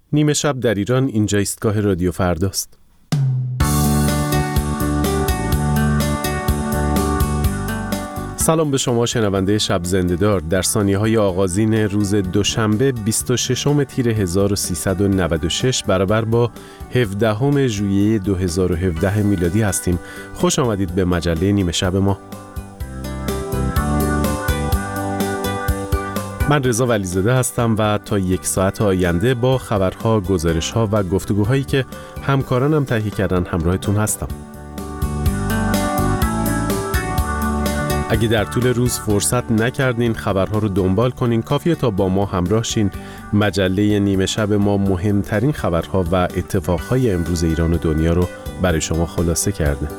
نیمه شب در ایران، اینجا ایستگاه رادیو فرداست. سلام به شما شنونده شب زنده‌دار. در ثانیه‌های آغازین روز دوشنبه 26 تیر 1396 برابر با 17 ژوئیه 2017 میلادی هستیم. خوش آمدید به مجله نیمه شب ما. من رضا ولیزاده هستم و تا 1 ساعت آینده با خبرها، گزارش‌ها و گفتگوهایی که همکارانم تهیه کردن همراهتون هستم. اگه در طول روز فرصت نکردین خبرها رو دنبال کنین، کافیه تا با ما همراه شین. مجله نیمه شب ما مهمترین خبرها و اتفاقهای امروز ایران و دنیا رو برای شما خلاصه کرده.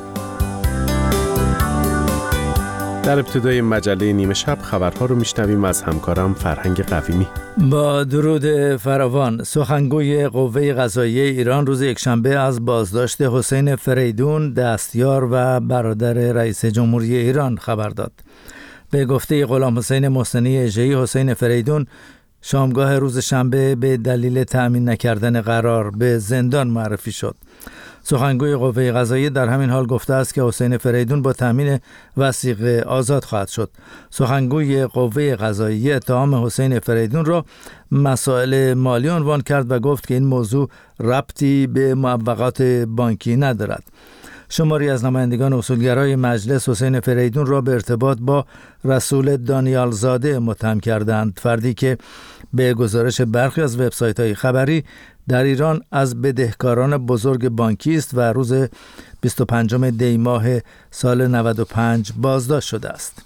در ابتدای مجله نیمه شب خبرها رو میشنویم از همکارم فرهنگ قویمی. با درود فراوان، سخنگوی قوه قضاییه ایران روز یکشنبه از بازداشت حسین فریدون، دستیار و برادر رئیس جمهوری ایران خبر داد. به گفته غلام حسین محسنی اژه‌ای، حسین فریدون شامگاه روز شنبه به دلیل تأمین نکردن قرار به زندان معرفی شد. سخنگوی قوه قضاییه در همین حال گفته است که حسین فریدون با تامین وثیقه آزاد خواهد شد. سخنگوی قوه قضاییه اتهام حسین فریدون را مسائل مالی عنوان کرد و گفت که این موضوع ربطی به معوقات بانکی ندارد. شماری از نمایندگان اصولگرای مجلس حسین فریدون را به ارتباط با رسول دانیال زاده متهم کردند، فردی که به گزارش برخی از وبسایت‌های خبری در ایران از بدهکاران بزرگ بانکی است و روز 25 دی ماه سال 95 بازداشت شده است.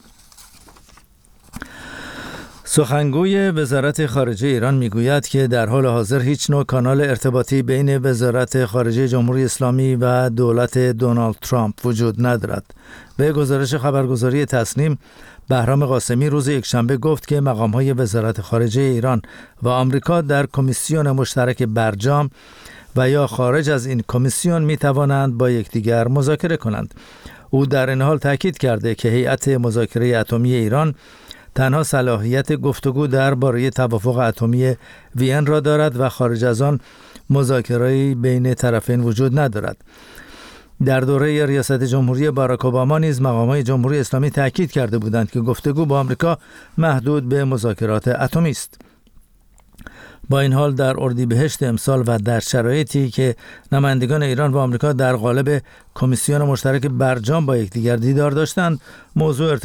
سخنگوی وزارت خارجه ایران میگوید که در حال حاضر هیچ نوع کانال ارتباطی بین وزارت خارجه جمهوری اسلامی و دولت دونالد ترامپ وجود ندارد. به گزارش خبرگزاری تصنیم، بهرام قاسمی روز یکشنبه گفت که مقام‌های وزارت خارجه ایران و آمریکا در کمیسیون مشترک برجام و یا خارج از این کمیسیون می‌توانند با یکدیگر مذاکره کنند. او در این حال تاکید کرده که هیئت مذاکره اتمی ایران تنها صلاحیت گفتگو درباره توافق اتمی وین را دارد و خارج از آن مذاکره‌ای بین طرفین وجود ندارد. در دوره ریاست جمهوری باراک اوباما نیز مقامات جمهوری اسلامی تاکید کرده بودند که گفتگو با آمریکا محدود به مذاکرات اتمی است. با این حال در اردیبهشت امسال و در شرایطی که نمایندگان ایران و آمریکا در قالب کمیسیون مشترک برجام با یکدیگر دیدار داشتند، موضوع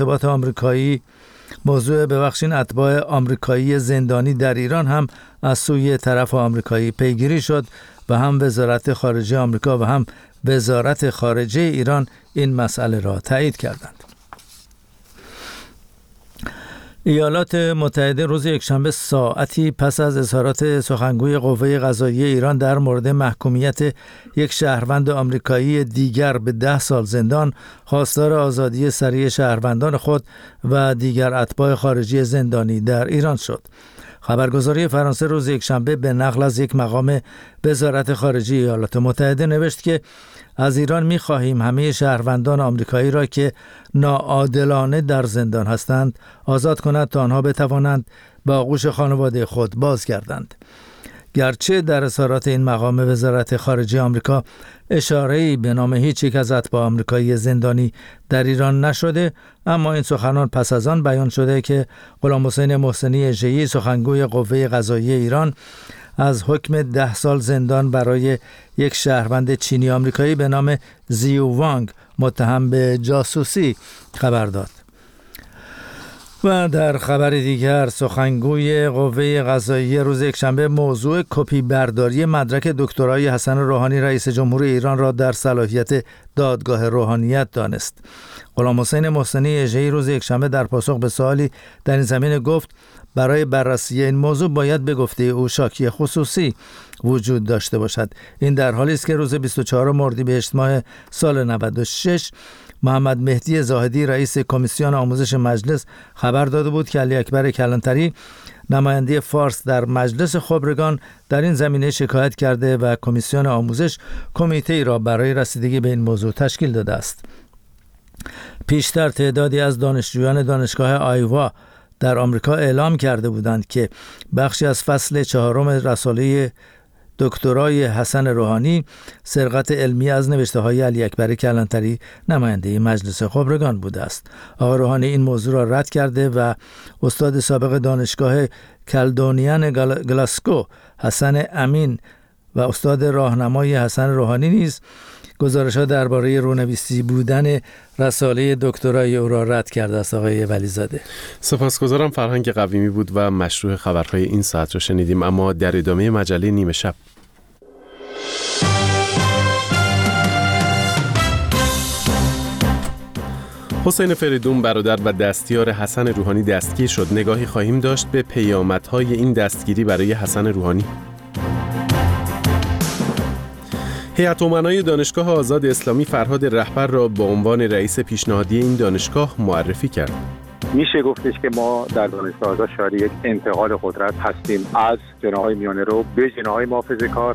اتباع آمریکایی زندانی در ایران هم از سوی طرف آمریکایی پیگیری شد و هم وزارت خارجه آمریکا و هم وزارت خارجه ایران این مسئله را تایید کردند. ایالات متحده روز یکشنبه ساعتی پس از اظهارات سخنگوی قوه قضاییه ایران در مورد محکومیت یک شهروند آمریکایی دیگر به 10 سال زندان، خواستار آزادی سریع شهروندان خود و دیگر اتباع خارجی زندانی در ایران شد. خبرگزاری فرانسه روز یکشنبه به نقل از یک مقام وزارت خارجه ایالات متحده نوشت که از ایران می‌خواهیم همه شهروندان آمریکایی را که ناعادلانه در زندان هستند آزاد کند تا آنها بتوانند به آغوش خانواده خود بازگردند. گرچه در اظهارات این مقام وزارت خارجه آمریکا اشاره‌ای به نام هیچ یک از اتباع آمریکایی زندانی در ایران نشده، اما این سخنان پس از آن بیان شده که غلام حسین محسنی اژه‌ای، سخنگوی قوه قضاییه ایران، از حکم 10 سال زندان برای یک شهروند چینی آمریکایی به نام زیو وانگ متهم به جاسوسی خبر داد. و در خبر دیگر، سخنگوی قوه قضاییه روز یکشنبه موضوع کپی برداری مدرک دکترای حسن روحانی رئیس جمهوری ایران را در صلاحیت دادگاه روحانیت دانست. غلام حسین محسنی اژه‌ای روز یکشنبه در پاسخ به سوالی در این زمینه گفت برای بررسی این موضوع باید به گفته او شاکی خصوصی وجود داشته باشد. این در حالی است که روز 24 اردیبهشت ماه سال 96 محمد مهدی زاهدی رئیس کمیسیون آموزش مجلس خبر داده بود که علی اکبر کلانتری نماینده فارس در مجلس خبرگان در این زمینه شکایت کرده و کمیسیون آموزش کمیته را برای رسیدگی به این موضوع تشکیل داده است. پیشتر تعدادی از دانشجویان دانشگاه آیوا در آمریکا اعلام کرده بودند که بخشی از فصل 4 رساله دکترای حسن روحانی سرقت علمی از نوشته‌های علی اکبر کلانتری نماینده مجلس خبرگان بوده است. آقای روحانی این موضوع را رد کرده و استاد سابق دانشگاه کلدونیان گلاسکو حسن امین و استاد راهنمای حسن روحانی نیز گزارش‌ها درباره رونویسی بودن رساله دکترای او را رد کرده است. آقای ولیزاده، سپاسگزارم. فرهنگ قویمی بود و مشروع خبرهای این ساعت را شنیدیم، اما در ادامه مجله نیمه شب حسین فریدون برادر و دستیار حسن روحانی دستگیر شد. نگاهی خواهیم داشت به پیامدهای این دستگیری برای حسن روحانی. هیئت امنای دانشگاه آزاد اسلامی فرهاد رهبر را به عنوان رئیس پیشنهادی این دانشگاه معرفی کرد. میشه گفتش که ما در دانشگاه آزاد شاهد یک انتقال قدرت هستیم از جناح‌های میانه رو به جناح‌های محافظه‌کار.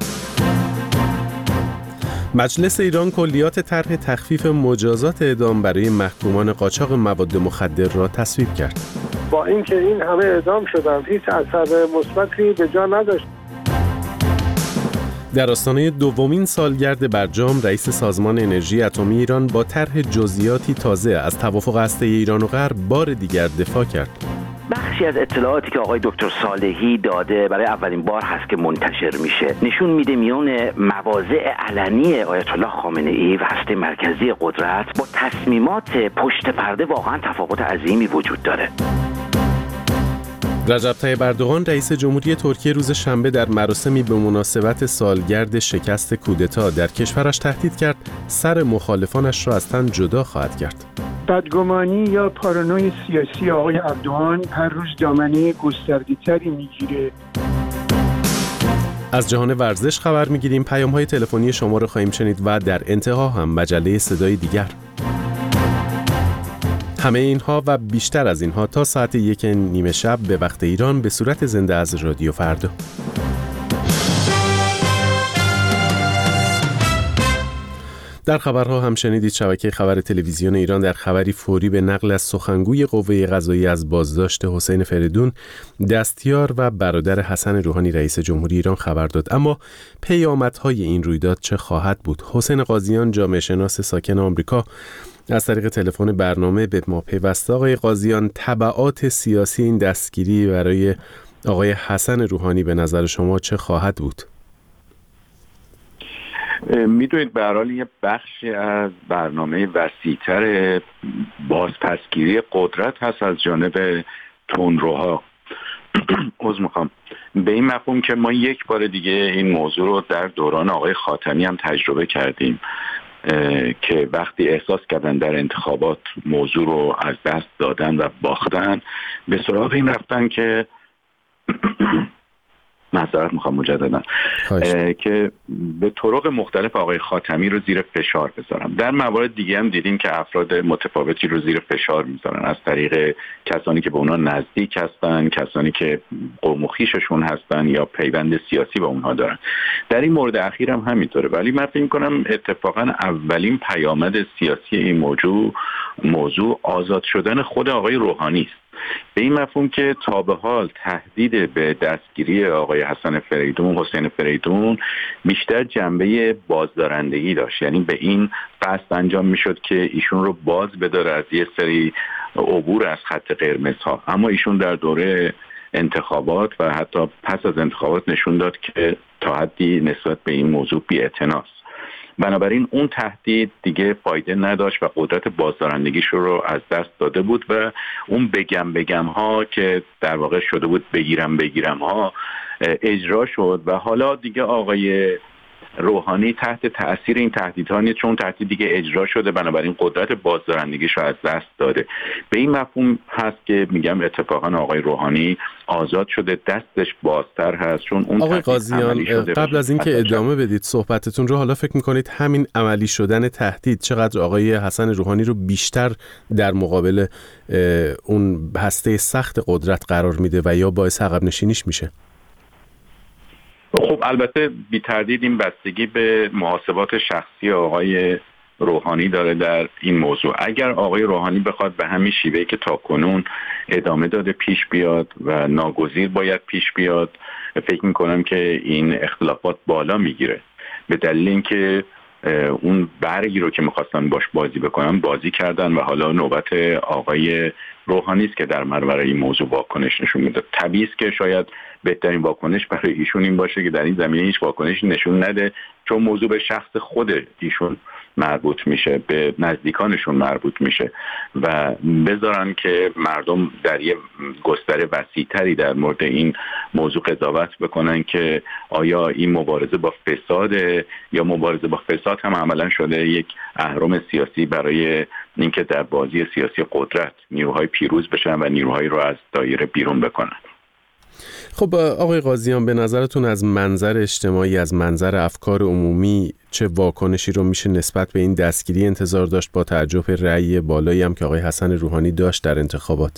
مجلس ایران کلیات طرح تخفیف مجازات اعدام برای محکومان قاچاق مواد مخدر را تصویب کرد. با اینکه این همه اعدام شدن هیچ اثر مثبتی به جا نداشت. در آستانه دومین سالگرد برجام، رئیس سازمان انرژی اتمی ایران با طرح جزئیاتی تازه از توافق هسته ایران و غرب بار دیگر دفاع کرد. بخشی از اطلاعاتی که آقای دکتر صالحی داده برای اولین بار هست که منتشر میشه، نشون میده میون مواضع علنی آیت الله خامنه ای و هسته مرکزی قدرت با تصمیمات پشت پرده واقعا تفاوت عظیمی وجود داره. رجب طیب اردوغان رئیس جمهوری ترکیه روز شنبه در مراسمی به مناسبت سالگرد شکست کودتا در کشورش تهدید کرد سر مخالفانش را از تن جدا خواهد کرد. بدگمانی یا پارانوی سیاسی آقای اردوغان هر روز دامنه گسترده‌تری میگیره. از جهان ورزش خبر میگیریم، پیام‌های تلفنی شما رو خواهیم شنید و در انتها هم مجله صدای دیگر. همه اینها و بیشتر از اینها تا ساعت 1:30 شب به وقت ایران به صورت زنده از رادیو فردا. در خبرها هم شنیدید شبکه خبر تلویزیون ایران در خبری فوری به نقل از سخنگوی قوه قضاییه از بازداشت حسین فریدون، دستیار و برادر حسن روحانی رئیس جمهوری ایران خبر داد. اما پیامدهای این رویداد چه خواهد بود؟ حسین قاضیان، جامعه شناس ساکن آمریکا، از طریق تلفن برنامه به ما پیوسته. آقای قاضیان، تبعات سیاسی این دستگیری برای آقای حسن روحانی به نظر شما چه خواهد بود؟ میدونید به هر حال یه بخشی از برنامه وسیع‌تر بازپسگیری قدرت هست از جانب تندروها. به این مفهوم که ما یک بار دیگه این موضوع رو در دوران آقای خاتمی هم تجربه کردیم که وقتی احساس کردن در انتخابات موضوع رو از دست دادن و باختن، به سراغ این رفتن که معذرت میخوام مجددا که به طرق مختلف آقای خاتمی رو زیر فشار بذارن. در موارد دیگه هم دیدیم که افراد متفاوتی رو زیر فشار میذارن از طریق کسانی که به اونا نزدیک هستن، کسانی که قوم و خویششون هستن یا پیوند سیاسی با اونها دارن. در این مورد اخیر هم همینطوره، ولی من فکر می‌کنم اتفاقا اولین پیامد سیاسی این موضوع آزاد شدن خود آقای روحانی است. به این مفهوم که تا به حال تهدید به دستگیری آقای حسین فریدون بیشتر جنبه بازدارندگی داشت، یعنی به این قصد انجام میشد که ایشون رو باز بداره از یه سری عبور از خط قرمزها. اما ایشون در دوره انتخابات و حتی پس از انتخابات نشون داد که تا حدی نسبت به این موضوع بی‌اعتناست. بنابراین اون تهدید دیگه فایده نداشت و قدرت بازدارندگیش رو از دست داده بود و اون بگم ها که در واقع شده بود بگیرم ها اجرا شد و حالا دیگه آقای روحانی تحت تأثیر این تهدیدها نیست، چون تهدید دیگه اجرا شده، بنابراین قدرت بازدارندگیش رو از دست داده. به این مفهوم هست که میگم اتفاقا آقای روحانی آزاد شده، دستش بازتر هست، چون اون آقای قاضیان قبل از اینکه ادامه بدید صحبتتون رو، حالا فکر میکنید همین عملی شدن تهدید چقدر آقای حسن روحانی رو بیشتر در مقابل اون هسته سخت قدرت قرار میده و یا باعث عقب نشینیش میشه؟ خب البته بی تردید این بستگی به محاسبات شخصی آقای روحانی داره در این موضوع. اگر آقای روحانی بخواد به همین شیوهی که تاکنون ادامه داده پیش بیاد و ناگزیر باید پیش بیاد، فکر میکنم که این اختلافات بالا میگیره، به دلیل اینکه اون برگی رو که میخواستن باش بازی بکنن بازی کردن و حالا نوبت آقای روحانی است که در برابر این موضوع واکنش نشون میده. طبیعی است که شاید بهترین واکنش برای ایشون این باشه که در این زمینه هیچ واکنشی نشون نده، چون موضوع به شخص خود ایشون مربوط میشه، به نزدیکانشون مربوط میشه و بذارن که مردم در یه گستره وسیع‌تری در مورد این موضوع قضاوت بکنن که آیا این مبارزه با فساده یا مبارزه با فساد هم عملا شده یک اهرم سیاسی برای اینکه در بازی سیاسی قدرت نیروهای پیروز بشن و نیروهایی رو از دایره بیرون بکنن. خب آقای قاضیان، به نظرتون از منظر اجتماعی، از منظر افکار عمومی چه واکنشی رو میشه نسبت به این دستگیری انتظار داشت با توجه به رأی بالایی هم که آقای حسن روحانی داشت در انتخابات؟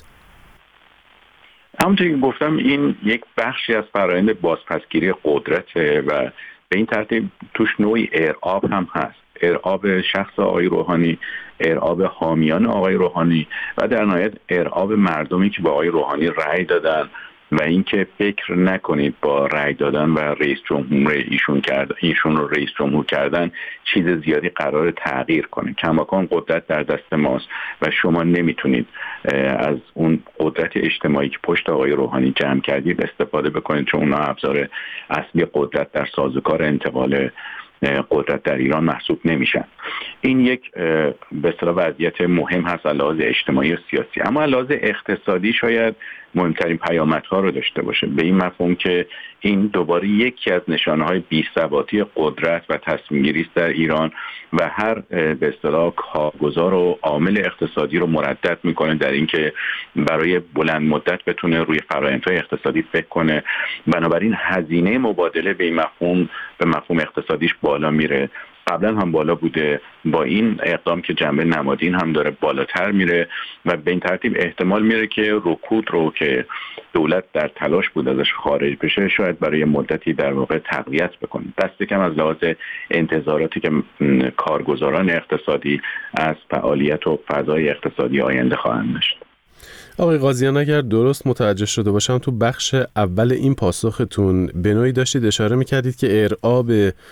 همونطور که گفتم این یک بخشی از فرآیند بازپسگیری قدرته و به این ترتیب توش نوعی ارعاب هم هست، ارعاب شخص آقای روحانی، ارعاب حامیان آقای روحانی و در نهایت ارعاب مردمی که با آقای روحانی رأی دادن و اینکه فکر نکنید با رأی دادن و رئیس جمهور ایشون رو رئیس جمهور کردن چیز زیادی قرار تغییر کنه. کماکان قدرت در دست ماست و شما نمیتونید از اون قدرت اجتماعی که پشت آقای روحانی جمع کردید استفاده بکنید، چون اونا ابزار اصلی قدرت در سازوکار انتقال قدرت در ایران محسوب نمیشن. این یک به اصطلاح وضعیت مهم هست از لحاظ اجتماعی و سیاسی. اما از لحاظ اقتصادی شاید مهمترین پیامدها رو داشته باشه، به این مفهوم که این دوباره یکی از نشانه‌های بی‌ثباتی قدرت و تصمیم‌گیری است در ایران و هر به اصطلاح کارگزار و عامل اقتصادی رو مردد میکنه در اینکه برای بلند مدت بتونه روی فرآیندهای اقتصادی فکر کنه. بنابراین هزینه مبادله به این مفهوم، به مفهوم اقتصادیش بالا میره. قبلا هم بالا بوده، با این اقدام که جنبه نمادین هم داره بالاتر میره و به این ترتیب احتمال میره که رکود رو که دولت در تلاش بود ازش خارج بشه شاید برای مدتی در واقع تقویت بکنه. دست کم از لحاظ انتظاراتی که کارگزاران اقتصادی از فعالیت و فضای اقتصادی آینده خواهند داشت. آقای قاضیان، اگر درست متوجه شده باشم تو بخش اول این پاسختون به نوعی داشتید اشاره میکردید که ارعاب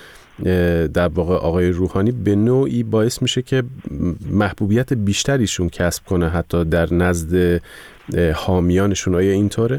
در واقع آقای روحانی به نوعی باعث میشه که محبوبیت بیشتریشون کسب کنه حتی در نزد حامیانشون. آیا اینطوره؟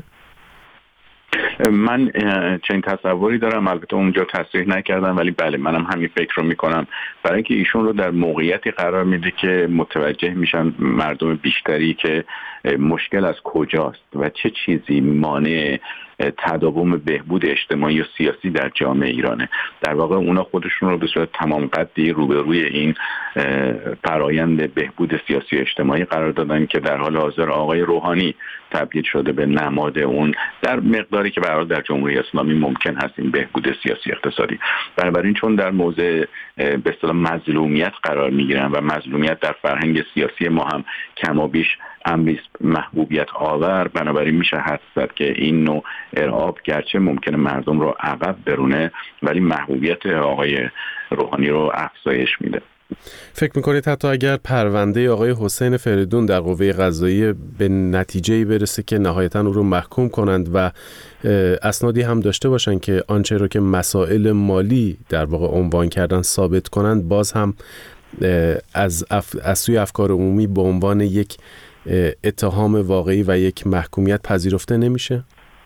من چنین تصوری دارم، البته اونجا تصریح نکردم، ولی بله منم همین فکر رو میکنم، برای اینکه ایشون رو در موقعیتی قرار میده که متوجه میشن مردم بیشتری که مشکل از کجاست و چه چیزی مانع تداوم بهبود اجتماعی و سیاسی در جامعه ایرانه. در واقع اونا خودشون رو به صورت تمام قدی روبروی این فرآیند بهبود سیاسی و اجتماعی قرار دادن که در حال حاضر آقای روحانی تبدیل شده به نماد اون در مقداری که برای در جمهوری اسلامی ممکن هست این بهبود سیاسی اقتصادی. بنابراین چون در موضع به اصطلاح مظلومیت قرار میگیرن و مظلومیت در فرهنگ سیاسی ما هم کم و بیش امری محبوبیت آور، بنابراین میشه حدس زد که این نوع ارعاب گرچه ممکنه مردم رو عقب برونه ولی محبوبیت آقای روحانی رو افزایش میده. فکر میکنید حتی اگر پرونده آقای حسین فریدون در قوه قضاییه به نتیجه‌ای برسه که نهایتاً او رو محکوم کنند و اسنادی هم داشته باشن که آنچه رو که مسائل مالی در واقع عنوان کردن ثابت کنند، باز هم از سوی افکار عمومی به عنوان یک اتهام واقعی و یک محکومیت پذیرفته نمیشه؟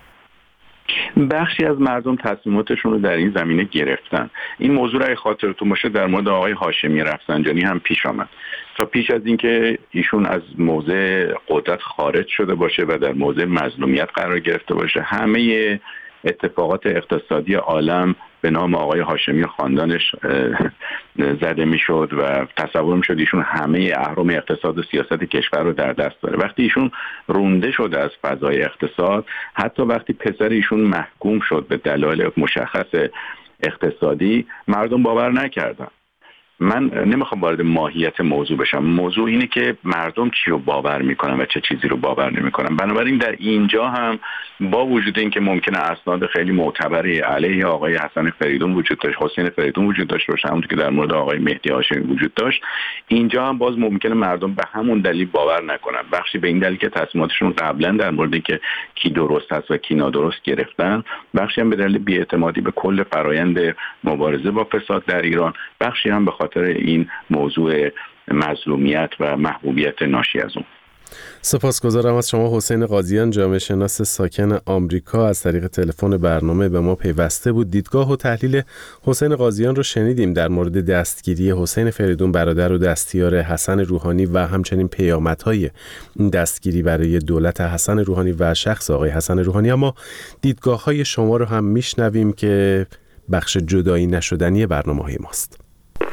بخشی از مردم تصمیماتشون رو در این زمینه گرفتن. این موضوع را خاطرتون باشه در مورد آقای هاشمی رفسنجانی هم پیش آمد. تا پیش از اینکه ایشون از موضع قدرت خارج شده باشه و در موضع مظلومیت قرار گرفته باشه، همه اتفاقات اقتصادی عالم به نام آقای هاشمی خاندانش زده میشد و تصور میشد ایشون همه اهرم اقتصاد و سیاست کشور رو در دست داره. وقتی ایشون رونده شد از فضای اقتصاد، حتی وقتی پسر ایشون محکوم شد به دلایل مشخص اقتصادی، مردم باور نکردن من نمیخوام وارد ماهیت موضوع بشم. موضوع اینه که مردم چی رو باور میکنن و چه چیزی رو باور نمیکنن. بنابراین در اینجا هم با وجود اینکه ممکنه اسناد خیلی معتبری علیه آقای حسن فریدون وجود داشت، حسین فریدون وجود داشت باشه، همونطور که در مورد آقای مهدی هاشمی وجود داشت، اینجا هم باز ممکنه مردم به همون دلیل باور نکنن. بخشی به این دلیل که تصمیماتشون قبلا در مورد اینکه کی درست است و کی نادرست گرفتن، بخشی هم به دلیل بی‌اعتمادی به کل فرایند مبارزه با فساد در ایران، بخشی هم به خاطر این موضوع مظلومیت و محبوبیت ناشی از اون. سپاسگزارم از شما حسین قاضیان، جامعه شناس ساکن آمریکا، از طریق تلفن برنامه به ما پیوسته بود. دیدگاه و تحلیل حسین قاضیان رو شنیدیم در مورد دستگیری حسین فریدون برادر و دستیار حسن روحانی و همچنین پیامدهای این دستگیری برای دولت حسن روحانی و شخص آقای حسن روحانی. اما دیدگاه‌های شما رو هم میشنویم که بخش جدایی نشدنی برنامه‌های ماست.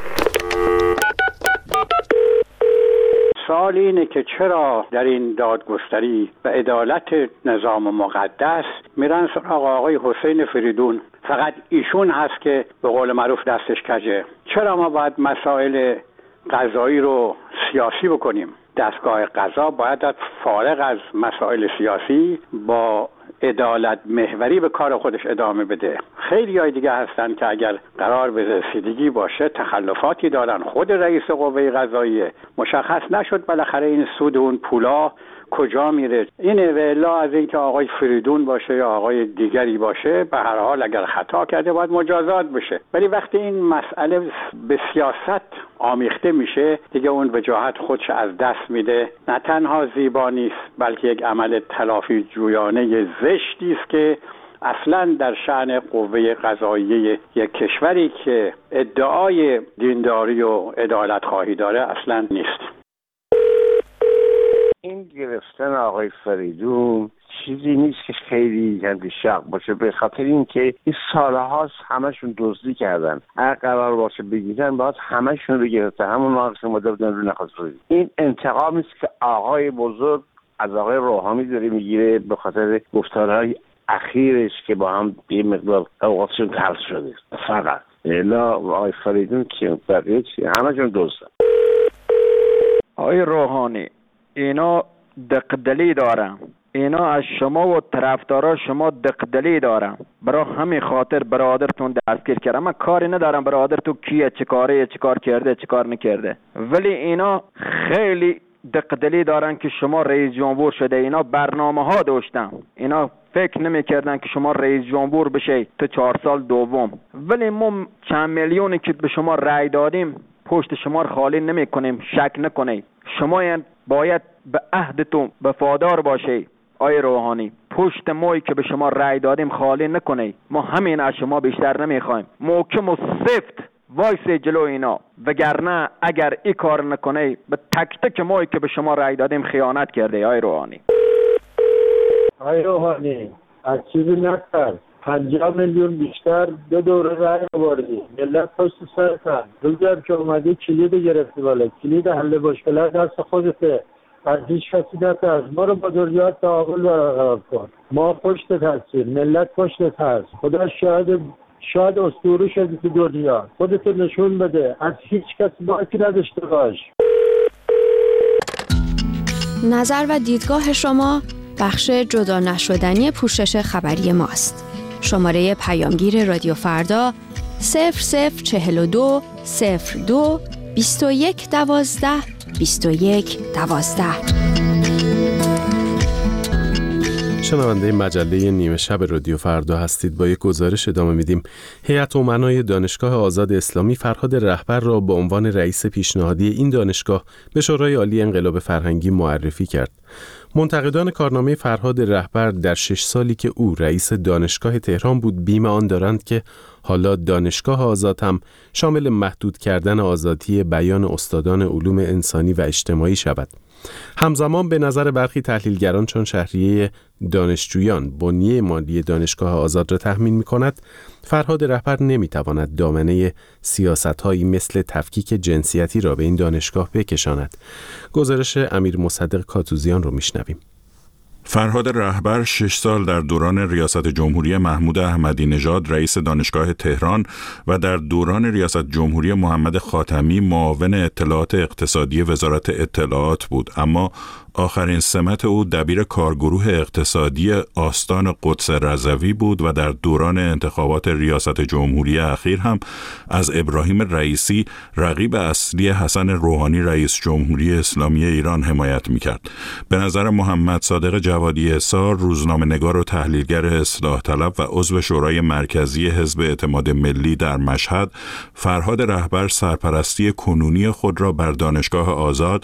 سوال اینه که چرا در این دادگستری و عدالت نظام مقدس میرن سراغ آقای حسین فریدون؟ فقط ایشون هست که به قول معروف دستش کجه. چرا ما باید مسائل قضایی رو سیاسی بکنیم؟ دستگاه قضا باید فارغ از مسائل سیاسی با عدالت محوری به کار خودش ادامه بده. خیلی های دیگه هستن که اگر قرار به رسیدگی باشه تخلفاتی دارن. خود رئیس قوه قضاییه، مشخص نشد بالاخره این سود اون پولا کجا میره. اینه و الا از اینکه آقای فریدون باشه یا آقای دیگری باشه، به هر حال اگر خطا کرده باید مجازات بشه. ولی وقتی این مسئله به سیاست آمیخته میشه دیگه اون وجاهت خودش از دست میده. نه تنها زیبا نیست بلکه یک عمل تلافی جویانه زشتی است که اصلا در شأن قوه قضاییه یک کشوری که ادعای دینداری و عدالت خواهی داره اصلا نیست. این گرفتن آقای فریدون چیزی نیست که خیلی شق باشه، به خاطر اینکه این سالهاست همشون دزدی کردن. اگر قرار باشه بگیرن باید همشون رو گرفته، همون ناقص مدر بدن رو نخواست. این انتقامی است که آقای بزرگ از آقای روحانی داره میگیره به خاطر گفتارهای اخیرش که با هم به مقدار اوقاتشون تلخ شده. فقط الا آقای فریدون که بقیه همشون دزدن. آقای روحانی اینا دقدلی دارن، اینا از شما و طرفدارا شما دقدلی دارن، برای همین خاطر برادرتون دستگیر کردن. من کاری ندارم برادرتون کیه، چه کاره، چه کار کرده، چه کار نکرده، ولی اینا خیلی دقدلی دارن که شما رئیس جمهور شده. اینا برنامه ها داشتن، اینا فکر نمی‌کردن که شما رئیس جمهور بشه تو 4 سال دوم. ولی ما چند میلیونی که به شما رأی دادیم پشت شما رو خالی نمی‌کنیم، شک نکنید. شما باید به عهدتون وفادار باشید. آقای روحانی پشت مایی که به شما رأی دادیم خالی نکنید. ما همین از شما بیشتر نمیخوایم. محکم و سفت وایس جلو اینا، وگرنه اگر این کار نکنید به تک تک مایی که به شما رأی دادیم خیانت کرده. آقای روحانی از چیزی نکرد. 50 میلیون بیشتر 2 دوره رای آوردی، ملت پشت سرتن. روزم که اومدی کلید گرفتی، بالا کلید حل مشکلات دست خودته، از هیچ کسی نترس. ما رو با دنیا تعامل برقرار کن. ما پشتت هستیم، ملت پشتت هست. خدا شاید اسطوره شدی تو دنیا. خودتو نشون بده، از هیچ کسی باکی نداشته باش. نظر و دیدگاه شما بخش جدا نشدنی پوشش خبری ماست. شماره پیامگیر رادیو فردا 0042 02 21 12 21 12. شنونده مجله نیمه شب رادیو فردا هستید. با یک گزارش ادامه میدیم. هیئت امنای دانشگاه آزاد اسلامی فرهاد رهبر را به عنوان رئیس پیشنهادی این دانشگاه به شورای عالی انقلاب فرهنگی معرفی کرد. منتقدان کارنامه فرهاد رهبر در 6 سالی که او رئیس دانشگاه تهران بود بیم آن دارند که حالا دانشگاه آزاد هم شامل محدود کردن آزادی بیان استادان علوم انسانی و اجتماعی شود. همزمان به نظر برخی تحلیلگران چون شهریه دانشجویان بنیه مالی دانشگاه آزاد را تضمین می‌کند، فرهاد رهبر نمی‌تواند دامنه سیاست‌هایی مثل تفکیک جنسیتی را به این دانشگاه بکشاند. گزارش امیر مصدق کاتوزیان رو میشنویم. فرهاد رهبر 6 سال در دوران ریاست جمهوری محمود احمدی نژاد رئیس دانشگاه تهران و در دوران ریاست جمهوری محمد خاتمی معاون اطلاعات اقتصادی وزارت اطلاعات بود، اما آخرین سمت او دبیر کارگروه اقتصادی آستان قدس رضوی بود و در دوران انتخابات ریاست جمهوری اخیر هم از ابراهیم رئیسی رقیب اصلی حسن روحانی رئیس جمهوری اسلامی ایران حمایت می‌کرد. به نظر محمد صادق جوادی احصار، روزنامه‌نگار و تحلیلگر اصلاح طلب و عضو شورای مرکزی حزب اعتماد ملی در مشهد، فرهاد رهبر سرپرستی کنونی خود را بر دانشگاه آزاد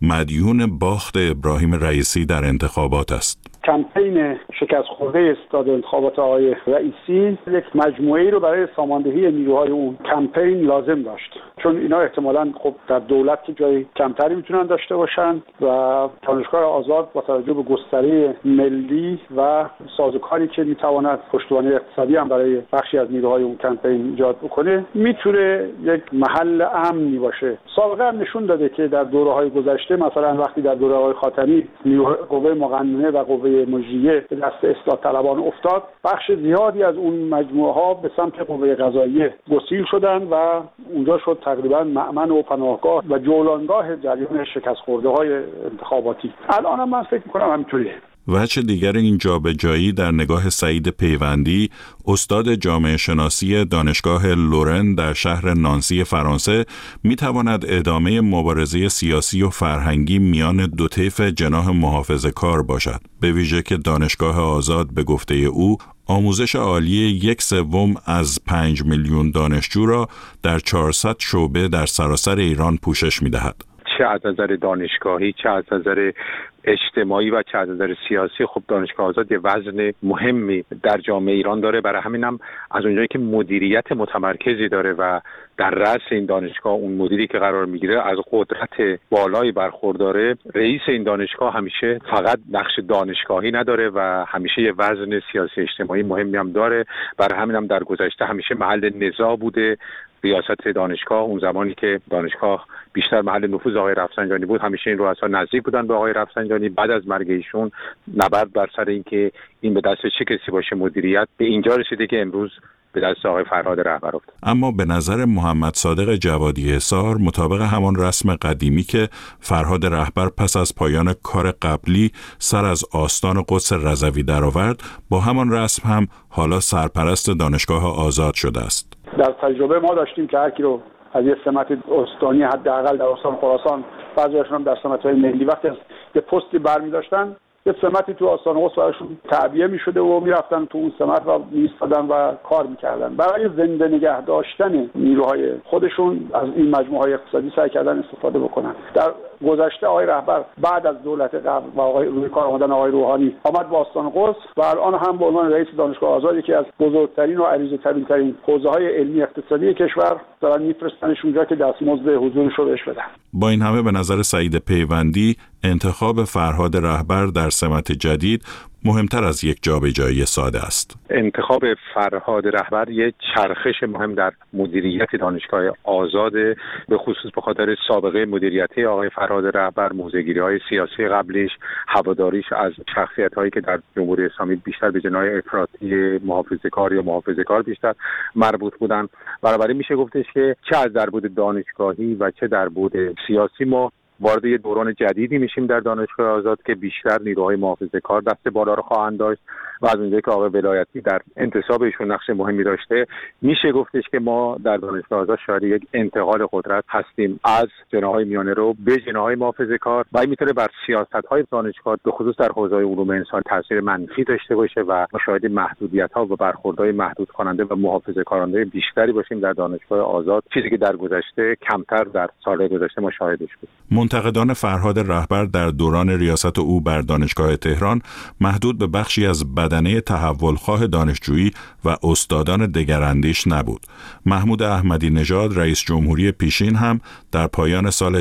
مدیون باخت ابراهیم رئیسی در انتخابات است. کمپین شکست خورده استاد انتخابات آقای رئیسی یک مجموعه‌ای رو برای ساماندهی نیروهای اون کمپین لازم داشت، چون اینا احتمالاً خب در دولت جای کمتری میتونن داشته باشن و دانشگاه آزاد با توجه به گستره ملی و سازوکاری که میتواند پشتوانه اقتصادی هم برای بخشی از نیروهای اون کمپین ایجاد بکنه میتونه یک محل امنی باشه. سابقه هم نشون داده که در دوره‌های گذشته، مثلا وقتی در دوره آقای خاتمی قوه مقننه و قوه مجریه به دست اصلاح طلبان افتاد، بخش زیادی از اون مجموعه ها به سمت قوه قضاییه گسیل شدن و اونجا شد تقریبا مأمن و پناهگاه و جولانگاه جریان شکست خورده های انتخاباتی. الان هم من فکر می‌کنم همینطوریه. وجه دیگر این جابجایی در نگاه سعید پیوندی، استاد جامعه شناسی دانشگاه لورن در شهر نانسی فرانسه، میتواند ادامه مبارزه سیاسی و فرهنگی میان دو طیف جناح محافظه‌کار باشد، به ویژه که دانشگاه آزاد به گفته او آموزش عالی 1/3 از 5 میلیون دانشجو را در 400 شعبه در سراسر ایران پوشش می‌دهد. چه از نظر دانشگاهی، چه از نظر اجتماعی و چه از نظر سیاسی، خب دانشگاه آزاد یه وزن مهمی در جامعه ایران داره. برای همینم از اونجایی که مدیریت متمرکزی داره و در رأس این دانشگاه اون مدیری که قرار میگیره از قدرت بالایی برخورداره، رئیس این دانشگاه همیشه فقط نقش دانشگاهی نداره و همیشه یه وزن سیاسی اجتماعی مهمی هم داره. برای همینم در گذشته همیشه محل نزاع بوده. ریاست دانشگاه اون زمانی که دانشگاه بیشتر محل نفوذ آقای رفسنجانی بود، همیشه این رؤسا نزدیک بودن به آقای رفسنجانی. بعد از مرگ ایشون نبرد بر سر اینکه این به دست چه کسی باشه مدیریت به اینجا رسیده که امروز به دست آقای فرهاد رهبر افتاد. اما به نظر محمد صادق جوادی احصار، مطابق همان رسم قدیمی که فرهاد رهبر پس از پایان کار قبلی سر از آستان قدس رضوی درآورد، با همان رسم هم حالا سرپرست دانشگاه آزاد شده است. در تجربه ما داشتیم که هر کی رو از یه سمت استانی حداقل در استان خراسان، بعضی‌هاشون هم در سمت‌های ملی وقتی از یه پستی برمی‌داشتن، یه سمتی تو آستان قدس براشون تعبیه می‌شده و می‌رفتن تو اون سمت و می‌ایستادن و کار می‌کردن. برای زنده نگه داشتن نیروهای خودشون از این مجموعه‌های اقتصادی سعی کردن استفاده بکنن. در گذشته آقای رهبر بعد از دولت قبل و آقای روی کار آمدن آقای روحانی آمد با آستان قدس و الان هم به عنوان رئیس دانشگاه آزاد، یکی از بزرگترین و عریضه‌ترین حوزه‌های علمی اقتصادی کشور، دارن می‌فرستنش اونجا که دستمزد حضورش رو بهش بدن. با این همه به نظر سعید پیوندی، انتخاب فرهاد رهبر در سمت جدید مهمتر از یک جابجایی ساده است. انتخاب فرهاد رهبر یک چرخش مهم در مدیریت دانشگاه آزاد، به خصوص به خاطر سابقه مدیریتی آقای فرهاد رهبر، موضع‌گیری‌های سیاسی قبلیش، هواداریش از شخصیت‌هایی که در جمهوری اسلامی بیشتر به جناح افراطی محافظه‌کار یا محافظه‌کار بیشتر مربوط بودن. بنابراین میشه گفتش که چه از در بود دانشگاهی و چه در بود سیاسی ما وارد یه دوران جدیدی میشیم در دانشگاه آزاد که بیشتر نیروهای محافظه‌کار دست بالا رو خواهند داشت و از اونجایی که آقای ولایتی در انتصابشون نقش مهمی داشته، میشه گفتش که ما در دانشگاه آزاد شاید یک انتقال قدرت هستیم از جناح‌های میانه رو به جناح‌های محافظه‌کار و این میتونه بر سیاست‌های دانشگاه به خصوص در حوزه علوم انسان تاثیر منفی داشته باشه و ما شاهد محدودیت‌ها و برخوردهای محدود کننده و محافظه‌کارانه بیشتری باشیم در دانشگاه آزاد، چیزی که در گذشته کمتر در سال‌های گذشته ما شاهدش بودیم. منتقدان فرهاد رهبر در دوران ریاست او بر دانشگاه تهران محدود به بخشی از بدنه تحولخواه دانشجویی و استادان دگراندیش نبود. محمود احمدی نژاد رئیس جمهوری پیشین هم در پایان سال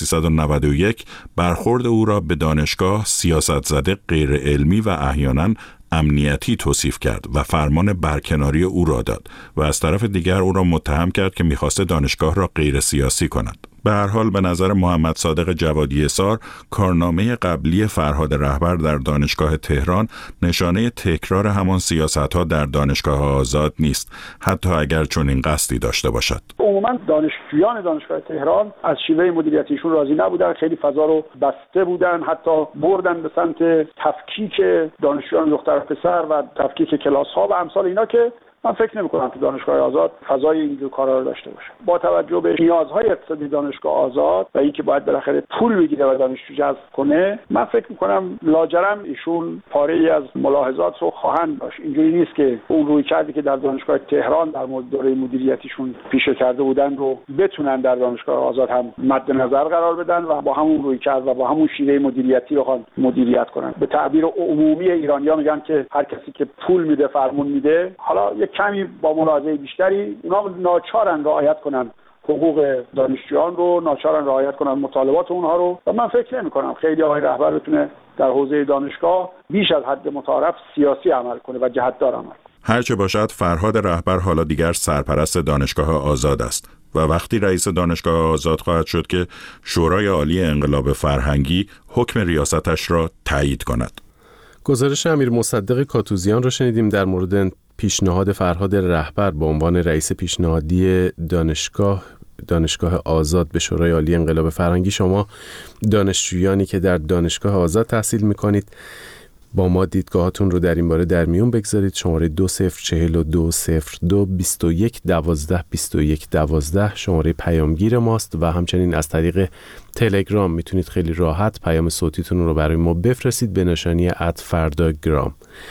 1391 برخورد او را به دانشگاه سیاست زده، غیر علمی و احیالاً امنیتی توصیف کرد و فرمان برکناری او را داد و از طرف دیگر او را متهم کرد که می‌خواسته دانشگاه را غیر سیاسی کند. به هر حال به نظر محمد صادق جوادی اسار کارنامه قبلی فرهاد رهبر در دانشگاه تهران نشانه تکرار همان سیاست‌ها در دانشگاه آزاد نیست، حتی اگر چنین قصدی داشته باشد. عموما دانشجویان دانشگاه تهران از شیوه مدیریتیشون راضی نبودن، خیلی فضا رو بسته بودن، حتی بردن به سمت تفکیک دانشجویان دختر و پسر و تفکیک کلاس‌ها و امثال اینا که من فکر نمی‌کنم که دانشگاه آزاد فضای اینجور کارا رو داشته باشه. با توجه به نیازهای اقتصادی دانشگاه آزاد و اینکه باید بالاخره پول بگیره و دانشجو جذب کنه، من فکر می‌کنم لاجرم ایشون پاره‌ای از ملاحظات رو خواهند داشت. اینجوری نیست که اون رویکردی که در دانشگاه تهران در مورد دوره مدیریتیشون پیشه کرده بودن رو بتونن در دانشگاه آزاد هم مد نظر قرار بدن و با همون رویکرد و با همون شیوه مدیریتی بخوان مدیریت کنن. به تعبیر عمومی ایرانی‌ها میگن که هر کسی که پول میده فرمون میده. حالا کمی با ملاحظه بیشتری اونا ناچارن رعایت کنن حقوق دانشجویان رو، ناچارن رعایت کنن مطالبات اونها رو و من فکر نمی‌کنم خیلی آقای رهبر بتونه در حوزه دانشگاه بیش از حد متعارف سیاسی عمل کنه و جهتدار عمل کنه. هرچه باشد فرهاد رهبر حالا دیگر سرپرست دانشگاه آزاد است و وقتی رئیس دانشگاه آزاد خواهد شد که شورای عالی انقلاب فرهنگی حکم ریاستش را تایید کند. گزارش امیر مصدق کاتوزیان رو شنیدیم در مورد پیشنهاد فرهاد رهبر به عنوان رئیس پیشنهادی دانشگاه آزاد به شورای عالی انقلاب فرهنگی. شما دانشجویانی که در دانشگاه آزاد تحصیل میکنید با ما دیدگاهاتون رو در این باره در میون بگذارید. شماره 2042022112 شماره پیامگیر ماست و همچنین از طریق تلگرام میتونید خیلی راحت پیام صوتیتون رو برای ما بفرستید به نشانی @فرداگرام.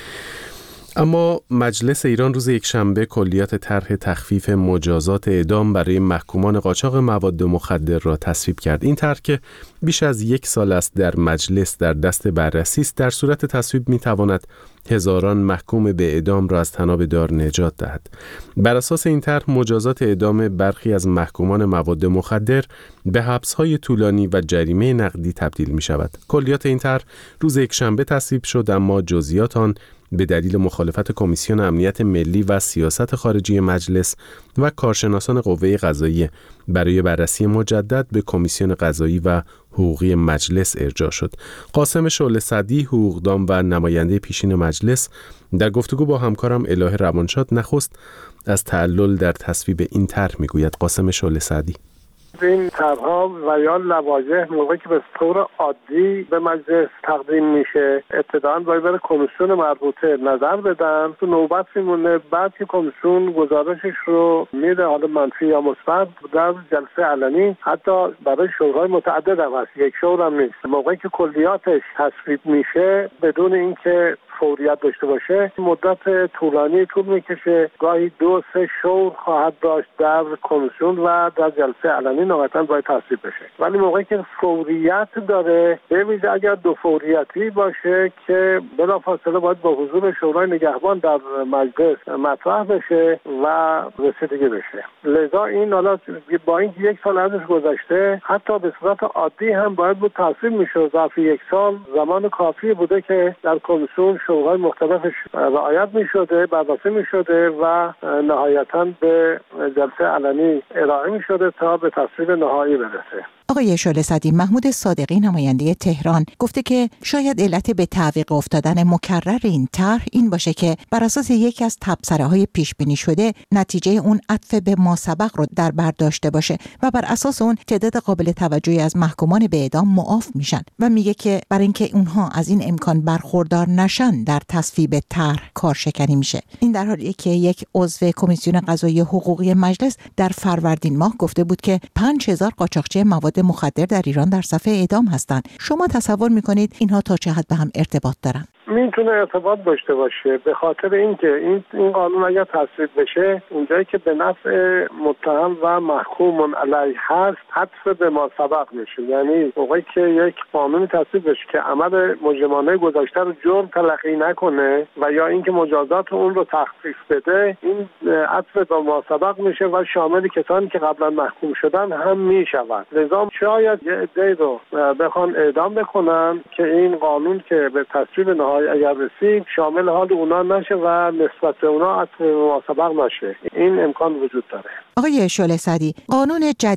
اما مجلس ایران روز یکشنبه کلیات طرح تخفیف مجازات اعدام برای محکومان قاچاق مواد مخدر را تصویب کرد. این طرح که بیش از 1 سال است در مجلس در دست بررسی است، در صورت تصویب میتواند هزاران محکوم به اعدام را از طناب دار نجات دهد. بر اساس این طرح مجازات اعدام برخی از محکومان مواد مخدر به حبس‌های طولانی و جریمه نقدی تبدیل می شود. کلیات این طرح روز یکشنبه تصویب شد، اما جزئیات آن به دلیل مخالفت کمیسیون امنیت ملی و سیاست خارجی مجلس و کارشناسان قوه قضاییه برای بررسی مجدد به کمیسیون قضایی و حقوقی مجلس ارجاع شد. قاسم شعله سعدی، حقوقدان و نماینده پیشین مجلس، در گفتگو با همکارم الهه روانشاد نخست از تعلل در تصویب این طرح میگوید. قاسم شعله سعدی: این طرح‌ها و یا لواجه موقعی که به طور عادی به مجلس تقدیم میشه ابتداً باید بره کمیسیون مربوطه نظر بدن، تو نوبت میمونه، بعد که کمیسیون گزارشش رو میده، حالا منفی یا مثبت، در جلسه علنی حتی برای شورای متعدد هم هست، یک شور هم نیست. موقعی که کلیاتش تصویب میشه بدون اینکه فوریت داشته باشه مدت طولانی طول میکشه، گاهی 2-3 شور خواهد داشت در کمیسیون و در جلسه علنی نهایتاً باید تصویب بشه. ولی موقعی که فوریت داره، به ویژه اگر دو فوریتی باشه که بلافاصله باید با حضور شورای نگهبان در مجلس مطرح بشه و رسیدگی بشه. لذا این حالا با اینکه 1 سال ازش گذشته، حتی به صورت عادی هم باید بود تصویب میشه. ظرف 1 سال زمان کافی بوده که در کمیسیون شورای مختلفش رعایت میشده، بررسی میشده و نهایتاً به جلسه علنی ارائه میشده تا به تصویب نهایی برسه. آقای شعله سعدی، محمود صادقی نماینده تهران گفته که شاید علت به تعویق افتادن مکرر این طرح این باشه که بر اساس یکی از تبصره‌های پیش بینی شده نتیجه اون عطف به ماسبق رو در بر داشته باشه و بر اساس اون تعداد قابل توجهی از محکومان به اعدام معاف میشن و میگه که برای اینکه اونها از این امکان برخوردار نشن در تصویب طرح کارشکنی میشه. این در حالیه که یک عضو کمیسیون قضایی حقوقی مجلس در فروردین ماه گفته بود که 5000 قاچاقچی مواد مخدر در ایران در صف اعدام هستند. شما تصور میکنید اینها تا چه حد به هم ارتباط دارن؟ میتونه ارتباط داشته باشه، به خاطر اینکه این قانون اگر تصویب بشه اونجایی که به نفع متهم و محکوم علیه هست حذف به ما سبق میشه. یعنی موقعی که یک قانون تصویب بشه که عمل مجرمانه گذشته رو جرم تلقی نکنه و یا اینکه مجازات اون رو تخفیف بده، این حذف به ما سبق میشه و شامل کسانی که قبلا محکوم شدن هم میشود. لذا شاید یه عده‌ای رو بخوان اعدام بکنن که این قانون که به تصویب نهایی اگر رسید شامل حال اونا نشه و نسبت به اونا عطف مواسبق نشه. این امکان وجود داره. آقای شعله سعدی، قانون جدید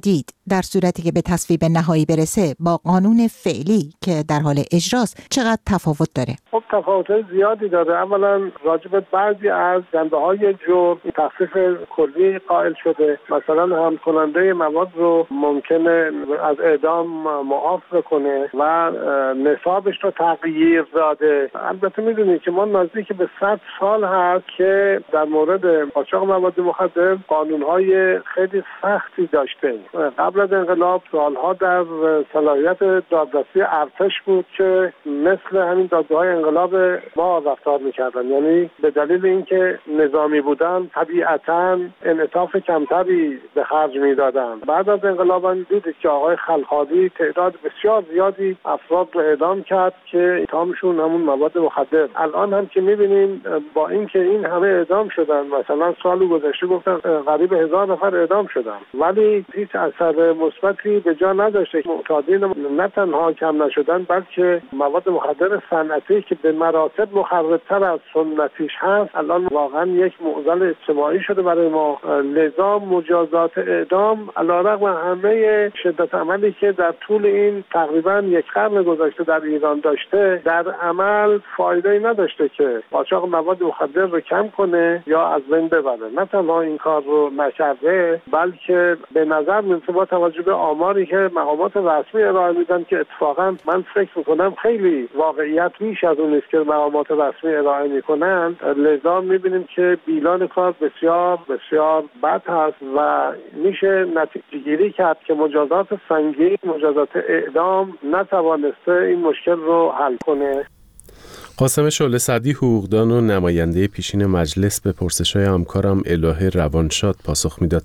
در صورتی که به تصویب نهایی برسه با قانون فعلی که در حال اجراست چقدر تفاوت داره؟ خب تفاوت زیادی داره. اولا راجع به بعضی از جنبه‌های جرم تخفیف کلی قائل شده. مثلا هم کننده مواد رو ممکنه از اعدام معاف کنه و نصابش رو تغییر داده. البته میدونید که ما نزدیک به 100 سال هست که در مورد قاچاق مواد مخدر قانون‌های خیلی سختی داشتیم. قبل از انقلاب سالها در صلاحیت دادرسی ارتش بود که مثل همین دادگاه‌های انقلاب ما رفتار می‌کردن، یعنی به دلیل اینکه نظامی بودن طبیعتاً انعطاف کمتری به خرج می‌دادن. بعد از انقلاب هم دیدید که آقای خلخالی تعداد بسیار زیادی افراد رو اعدام کرد که اتهامشون همون مواد مخدر. الان هم که می‌بینیم با اینکه این همه اعدام شدن، مثلا سال گذشته گفتن قریب 1000 نفر اعدام شدن، ولی هیچ اثر مثبتی به جا نداشته. معتادین نه تنها کم نشدن بلکه مواد مخدر صنعتی که به مراتب مخرب‌تر از سنتیش هست الان واقعا یک معضل اجتماعی شده برای ما. لذا مجازات اعدام علیرغم همه شدت عملی که در طول این تقریبا یک قرن گذشته در ایران داشته، در عمل فایده‌ای نداشته که قاچاق مواد مخدر رو کم کنه یا از بین ببره. نه تنها این کار رو نکرده بلکه به نظر میرسه با توجه به آماری که مقامات رسمی ارائه میدن که اتفاقا من فکر میکنم خیلی واقعیت بیش از اون است که مقامات رسمی ارائه میکنن، لذا میبینیم که بیلان کار بسیار بسیار بد هست و میشه نتیجه گیری کرد که مجازات سنگین، مجازات اعدام نتوانسته این مشکل رو حل کنه. قاسم شعله سعدی، حقوقدان و نماینده پیشین مجلس، به پرسش‌های همکارم الهه روانشاد پاسخ میداد.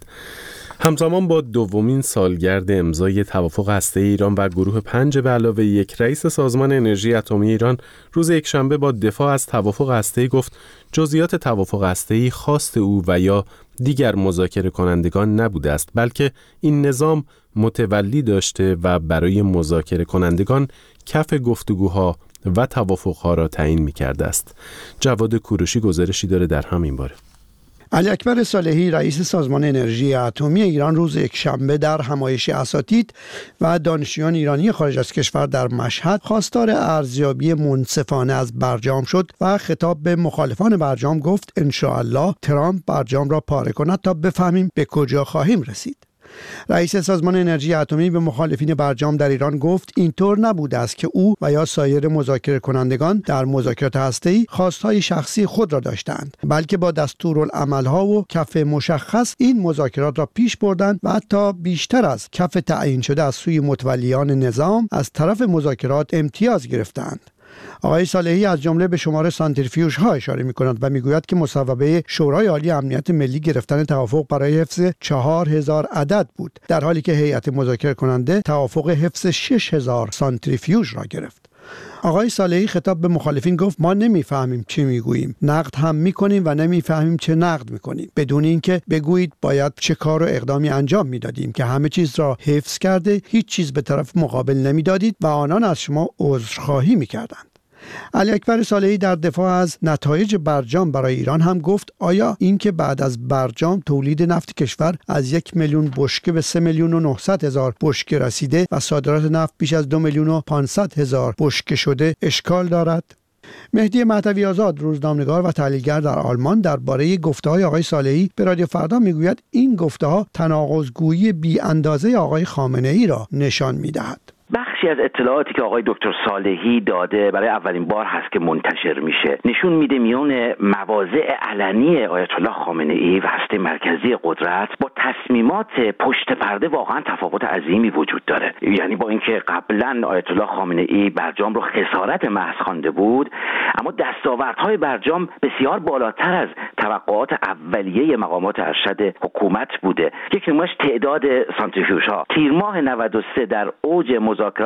همزمان با دومین سالگرد امضای توافق هسته‌ای ایران و گروه 5 به علاوه 1 رئیس سازمان انرژی اتمی ایران روز یکشنبه با دفاع از توافق هسته‌ای گفت جزئیات توافق هسته‌ای خواست او و یا دیگر مذاکره کنندگان نبوده است، بلکه این نظام متولی داشته و برای مذاکره کنندگان کف گفتگوها و توافقها را تعیین می‌کرده است. جواد کوروشی گزارشی داره در همین باره. علی اکبر صالحی رئیس سازمان انرژی اتمی ایران روز یکشنبه در همایش اساتید و دانشجویان ایرانی خارج از کشور در مشهد خواستار ارزیابی منصفانه از برجام شد و خطاب به مخالفان برجام گفت انشاءالله ترامپ برجام را پاره کند تا بفهمیم به کجا خواهیم رسید. رئیس سازمان انرژی اتمی به مخالفین برجام در ایران گفت اینطور نبوده است که او و یا سایر مذاکره کنندگان در مذاکرات هسته‌ای خواستهای شخصی خود را داشتند، بلکه با دستورالعمل‌ها و کف مشخص این مذاکرات را پیش بردند و حتی بیشتر از کف تعیین شده از سوی متولیان نظام از طرف مذاکرات امتیاز گرفتند. آقای صالحی از جمله به شمار سانتریفیوژ ها اشاره می کند و می گوید که مصوبه شورای عالی امنیت ملی گرفتن توافق برای حفظ 4000 عدد بود، در حالی که هیئت مذاکره کننده توافق حفظ 6000 سانتریفیوژ را گرفت. آقای صالحی خطاب به مخالفین گفت ما نمیفهمیم چی میگوییم، نقد هم میکنیم و نمیفهمیم چه نقد میکنیم، بدون اینکه بگویید باید چه کار و اقدامی انجام میدادیم که همه چیز را حفظ کرده هیچ چیز به طرف مقابل نمیدادید و آنان از شما عذرخواهی میکردند. علی اکبر صالحی در دفاع از نتایج برجام برای ایران هم گفت آیا این که بعد از برجام تولید نفت کشور از 1,000,000 بشکه به 3,900,000 بشکه رسیده و صادرات نفت بیش از 2,500,000 بشکه شده اشکال دارد؟ مهدی مهدوی آزاد، روزنامه‌نگار و تحلیلگر در آلمان، درباره گفته‌های آقای صالحی به رادیو فردا میگوید این گفته‌ها تناقض‌گویی بی‌اندازه آقای خامنه‌ای را نشان می‌دهد. بخشی از اطلاعاتی که آقای دکتر صالحی داده برای اولین بار هست که منتشر میشه، نشون میده میان مواضع علنی آیت الله خامنه ای و هسته مرکزی قدرت با تصمیمات پشت پرده واقعا تفاوت عظیمی وجود داره. یعنی با اینکه قبلا آیت الله خامنه ای برجام رو خسارت محض خوانده بود، اما دستاوردهای برجام بسیار بالاتر از توقعات اولیه مقامات ارشد حکومت بوده. یک نمونهش تعداد سانتریفیوژها. تیر ماه 93 در اوج مذاکرات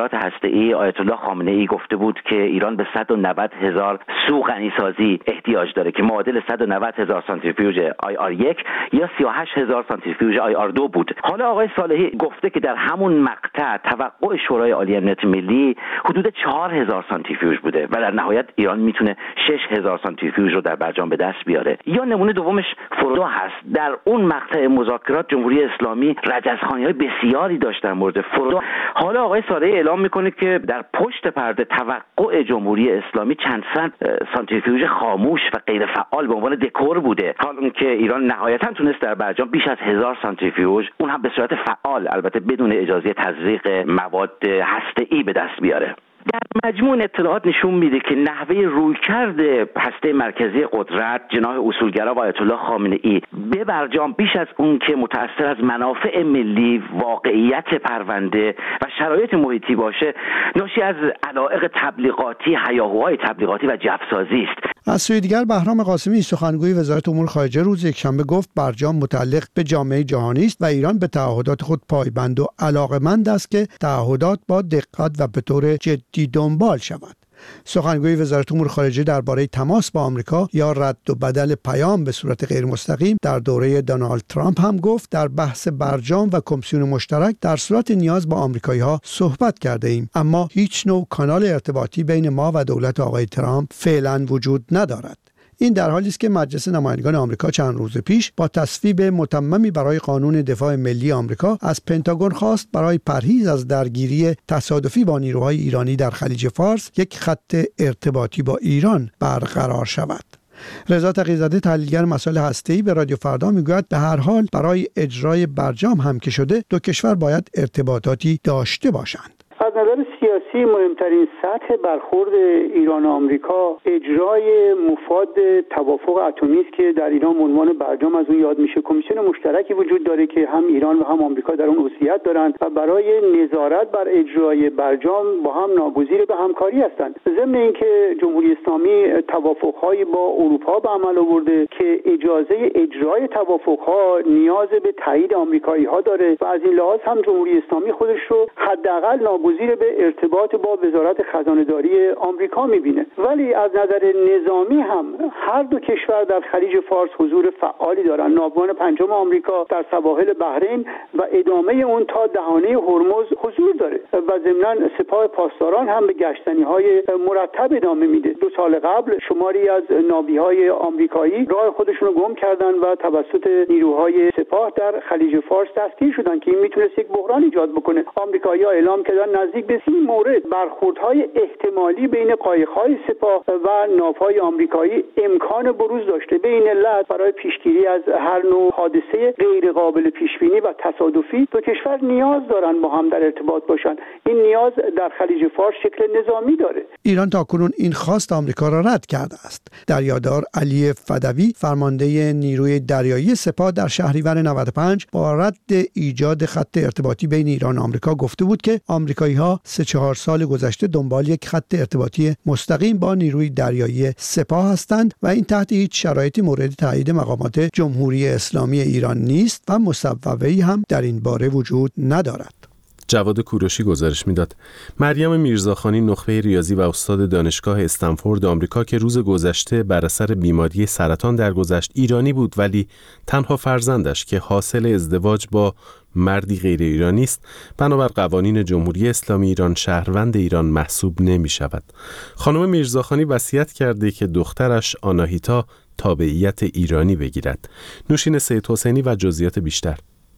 اطلاعات هسته‌ای آیت الله خامنه‌ای گفته بود که ایران به 190,000 سو غنیسازی احتیاج داره که معادل 190,000 سانتریفیوژ IR1 یا 38,000 سانتریفیوژ IR2 بود. حالا آقای صالحی گفته که در همون مقطع توقع شورای عالی امنیت ملی حدود 4,000 سانتریفیوژ بوده و در نهایت ایران میتونه 6,000 سانتریفیوژ رو در برجام به دست بیاره. یا نمونه دومش فرودو هست. در اون مقطع مذاکرات جمهوری اسلامی رجزخوانی‌های بسیاری داشت در مورد فرودو. حالا آقای صالحی اعلام میکنه که در پشت پرده توقع جمهوری اسلامی چند صد سانتریفیوژ خاموش و غیر فعال به عنوان دکور بوده. حالا که ایران نهایتاً تونست در برجام بیش از 1000 سانتریفیوژ، اون هم به صورت فعال، البته بدون اجازه تزریق مواد هسته‌ای به دست بیاره. در مجموع اطلاعات نشون میده که نحوه رویکرد هسته مرکزی قدرت جناح اصولگرا و آیت الله خامنه‌ای به برجام بیش از اون که متأثر از منافع ملی، واقعیت پرونده و شرایط محیطی باشه، ناشی از علایق تبلیغاتی، هیاهوهای تبلیغاتی و جفسازی است. از سوی دیگر بهرام قاسمی سخنگوی وزارت امور خارجه روز یکشنبه گفت برجام متعلق به جامعه جهانی است و ایران به تعهدات خود پایبند و علاقه‌مند است که تعهدات با دقت و به طور جدی دنبال شود. سخنگوی وزارت امور خارجه درباره تماس با آمریکا یا رد و بدل پیام به صورت غیر مستقیم در دوره دونالد ترامپ هم گفت در بحث برجام و کمیسیون مشترک در صورت نیاز با آمریکایی‌ها صحبت کرده ایم، اما هیچ نوع کانال ارتباطی بین ما و دولت آقای ترامپ فعلا وجود ندارد. این در حالی است که مجلس نمایندگان آمریکا چند روز پیش با تصویب متممی برای قانون دفاع ملی آمریکا از پنتاگون خواست برای پرهیز از درگیری تصادفی با نیروهای ایرانی در خلیج فارس یک خط ارتباطی با ایران برقرار شود. رضا تقی‌زاده تحلیلگر مسائل هسته‌ای به رادیو فردا میگوید به هر حال برای اجرای برجام هم که شده دو کشور باید ارتباطاتی داشته باشند. از نظر سیاسی مهمترین سطح برخورد ایران و آمریکا اجرای مفاد توافق اتمی است که در ایران عنوان برجام از اون یاد میشه. کمیسیون مشترکی وجود داره که هم ایران و هم آمریکا در اون عضویت دارند و برای نظارت بر اجرای برجام با هم ناگزیر به همکاری هستند. ضمن اینکه جمهوری اسلامی توافق‌هایی با اروپا به عمل آورده که اجازه اجرای توافق‌ها نیاز به تایید آمریکایی‌ها داره و از این لحاظ هم جمهوری اسلامی خودش رو حداقل ناگزیر به ارتباط با وزارت خزانه‌داری آمریکا می‌بینه. ولی از نظر نظامی هم هر دو کشور در خلیج فارس حضور فعالی دارند. ناوگان پنجم آمریکا در سواحل بحرین و ادامه اون تا دهانه هرمز حضور داره و ضمناً سپاه پاسداران هم به گشتنی‌های مرتب ادامه میده. 2 سال قبل شماری از ناوی‌های آمریکایی راه خودشون رو گم کردن و توسط نیروهای سپاه در خلیج فارس دستگیر شدن که این میتونست یک بحران ایجاد بکنه. آمریکایی‌ها اعلام کردن نزدیک به 30 مورد برخوردهای احتمالی بین قایق‌های سپاه و ناوهای آمریکایی امکان بروز داشته. به این علت برای پیشگیری از هر نوع حادثه غیر قابل پیش‌بینی و تصادفی دو کشور نیاز دارن با هم در ارتباط باشن. این نیاز در خلیج فارس شکل نظامی داره. ایران تاکنون این خواست آمریکا را رد کرده است. دریادار علی فدوی فرمانده نیروی دریایی سپاه در شهریور 95 با رد ایجاد خط ارتباطی بین ایران و آمریکا گفته بود که آمریکایی‌ها 3-4 سال گذشته دنبال یک خط ارتباطی مستقیم با نیروی دریایی سپاه هستند و این تحت هیچ شرایطی مورد تایید مقامات جمهوری اسلامی ایران نیست و مصوبه‌ای هم در این باره وجود ندارد. جواد کوروشی گزارش میداد. مریم میرزاخانی نخبه ریاضی و استاد دانشگاه استنفورد آمریکا که روز گذشته بر اثر بیماری سرطان درگذشت ایرانی بود ولی تنها فرزندش که حاصل ازدواج با مردی غیر ایرانی است بنابر قوانین جمهوری اسلامی ایران شهروند ایران محسوب نمی شود. خانم میرزاخانی وصیت کرده که دخترش آناهیتا تابعیت ایرانی بگیرد. نوشین سید حسینی و جزئیات بیشتر.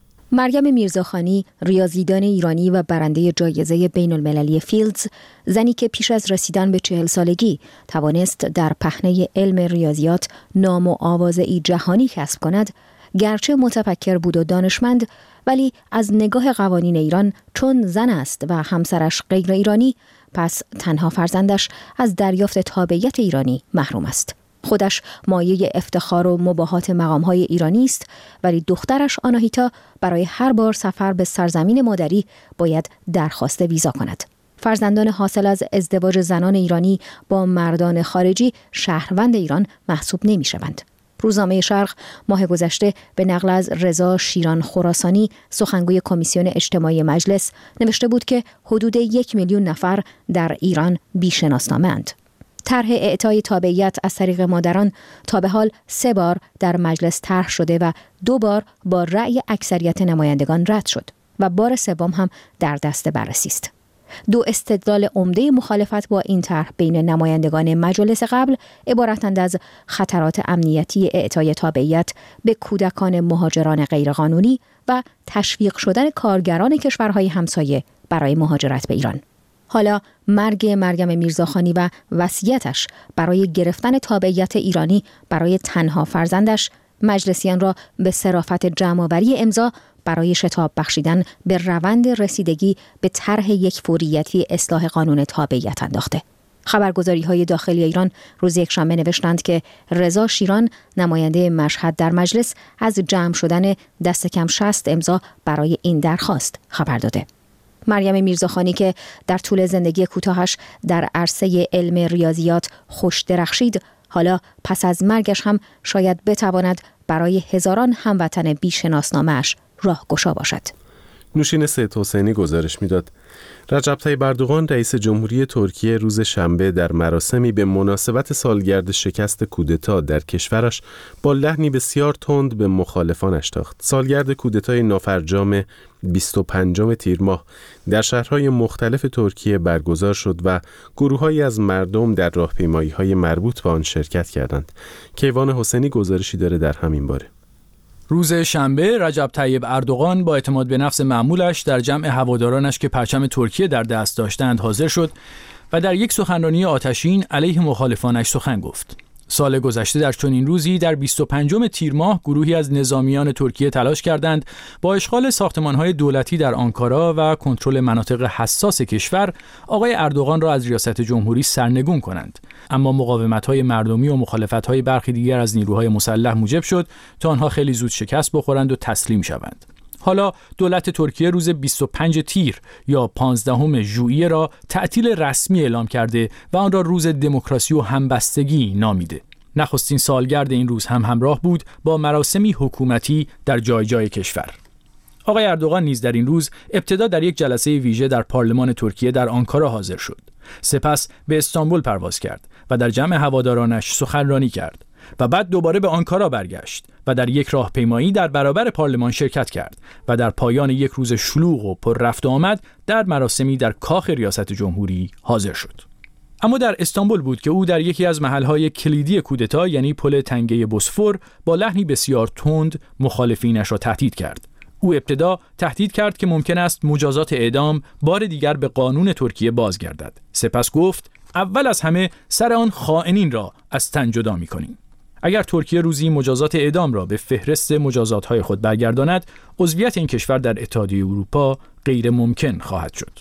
مریم میرزاخانی، ریاضیدان ایرانی و برنده جایزه بین المللی فیلدز، زنی که پیش از رسیدن به 40 سالگی توانست در پهنه علم ریاضیات نام و آوازه‌ای جهانی کسب کند، گرچه متفکر بود و دانشمند، ولی از نگاه قوانین ایران چون زن است و همسرش غیر ایرانی، پس تنها فرزندش از دریافت تابعیت ایرانی محروم است. خودش مایه افتخار و مباهات مقام‌های ایرانی است، ولی دخترش آناهیتا برای هر بار سفر به سرزمین مادری باید درخواست ویزا کند. فرزندان حاصل از ازدواج زنان ایرانی با مردان خارجی شهروند ایران محسوب نمی‌شوند. روزنامه شرق ماه گذشته به نقل از رضا شیران خراسانی، سخنگوی کمیسیون اجتماعی مجلس، نوشته بود که حدود 1 میلیون نفر در ایران بی‌شناسنامه‌اند. طرح اعطای تابعیت از طریق مادران تا به حال 3 بار در مجلس طرح شده و 2 بار با رأی اکثریت نمایندگان رد شد و بار سوم هم در دست بررسی است. 2 استدلال عمده مخالفت با این طرح بین نمایندگان مجالس قبل عبارتند از خطرات امنیتی اعطای تابعیت به کودکان مهاجران غیرقانونی و تشویق شدن کارگران کشورهای همسایه برای مهاجرت به ایران. حالا مرگ مریم میرزاخانی و وصیتش برای گرفتن تابعیت ایرانی برای تنها فرزندش مجلسیان را به صرافت جمع‌آوری امضا برای شتاب بخشیدن به روند رسیدگی به طرح یک فوریتی اصلاح قانون تابعیت انداخته. خبرگزاری‌های داخلی ایران روز یکشنبه نوشتند که رضا شیران، نماینده مشهد در مجلس، از جمع شدن دست کم 60 امضا برای این درخواست خبر داده. مریم میرزاخانی که در طول زندگی کوتاهش در عرصه علم ریاضیات خوش درخشید، حالا پس از مرگش هم شاید بتواند برای هزاران هموطن بی‌شناسنامه‌اش راهگشا باشد. نوشین سید حسینی گزارش میداد. رجب طیب اردوغان رئیس جمهوری ترکیه روز شنبه در مراسمی به مناسبت سالگرد شکست کودتا در کشورش با لحنی بسیار تند به مخالفانش تاخت. سالگرد کودتای نافرجام 25 تیر ماه در شهرهای مختلف ترکیه برگزار شد و گروه‌هایی از مردم در راهپیمایی‌های مربوط به آن شرکت کردند. کیوان حسینی گزارشی داره در همین باره. روز شنبه رجب طیب اردوغان با اعتماد به نفس معمولش در جمع هوادارانش که پرچم ترکیه در دست داشتند حاضر شد و در یک سخنرانی آتشین علیه مخالفانش سخن گفت. سال گذشته در چنین روزی در 25 تیر ماه گروهی از نظامیان ترکیه تلاش کردند با اشغال ساختمان‌های دولتی در آنکارا و کنترل مناطق حساس کشور آقای اردوغان را از ریاست جمهوری سرنگون کنند، اما مقاومت‌های مردمی و مخالفت‌های برخی دیگر از نیروهای مسلح موجب شد تا آنها خیلی زود شکست بخورند و تسلیم شوند. حالا دولت ترکیه روز 25 تیر یا 15 ژوئیه را تعطیل رسمی اعلام کرده و آن را روز دموکراسی و همبستگی نامیده. نخستین سالگرد این روز هم همراه بود با مراسمی حکومتی در جای جای کشور. آقای اردوغان نیز در این روز ابتدا در یک جلسه ویژه در پارلمان ترکیه در آنکارا حاضر شد. سپس به استانبول پرواز کرد و در جمع هوادارانش سخنرانی کرد و بعد دوباره به آنکارا برگشت و در یک راهپیمایی در برابر پارلمان شرکت کرد و در پایان یک روز شلوغ و پر رفت و آمد در مراسمی در کاخ ریاست جمهوری حاضر شد. اما در استانبول بود که او در یکی از محلهای کلیدی کودتا یعنی پل تنگه بوسفور با لحنی بسیار تند مخالفینش را تهدید کرد. او ابتدا تهدید کرد که ممکن است مجازات اعدام بار دیگر به قانون ترکیه بازگردد. سپس گفت اول از همه سر آن خائنین را از تن جدا می‌کنیم. اگر ترکیه روزی مجازات اعدام را به فهرست مجازات‌های خود برگرداند، عضویت این کشور در اتحادیه اروپا غیر ممکن خواهد شد.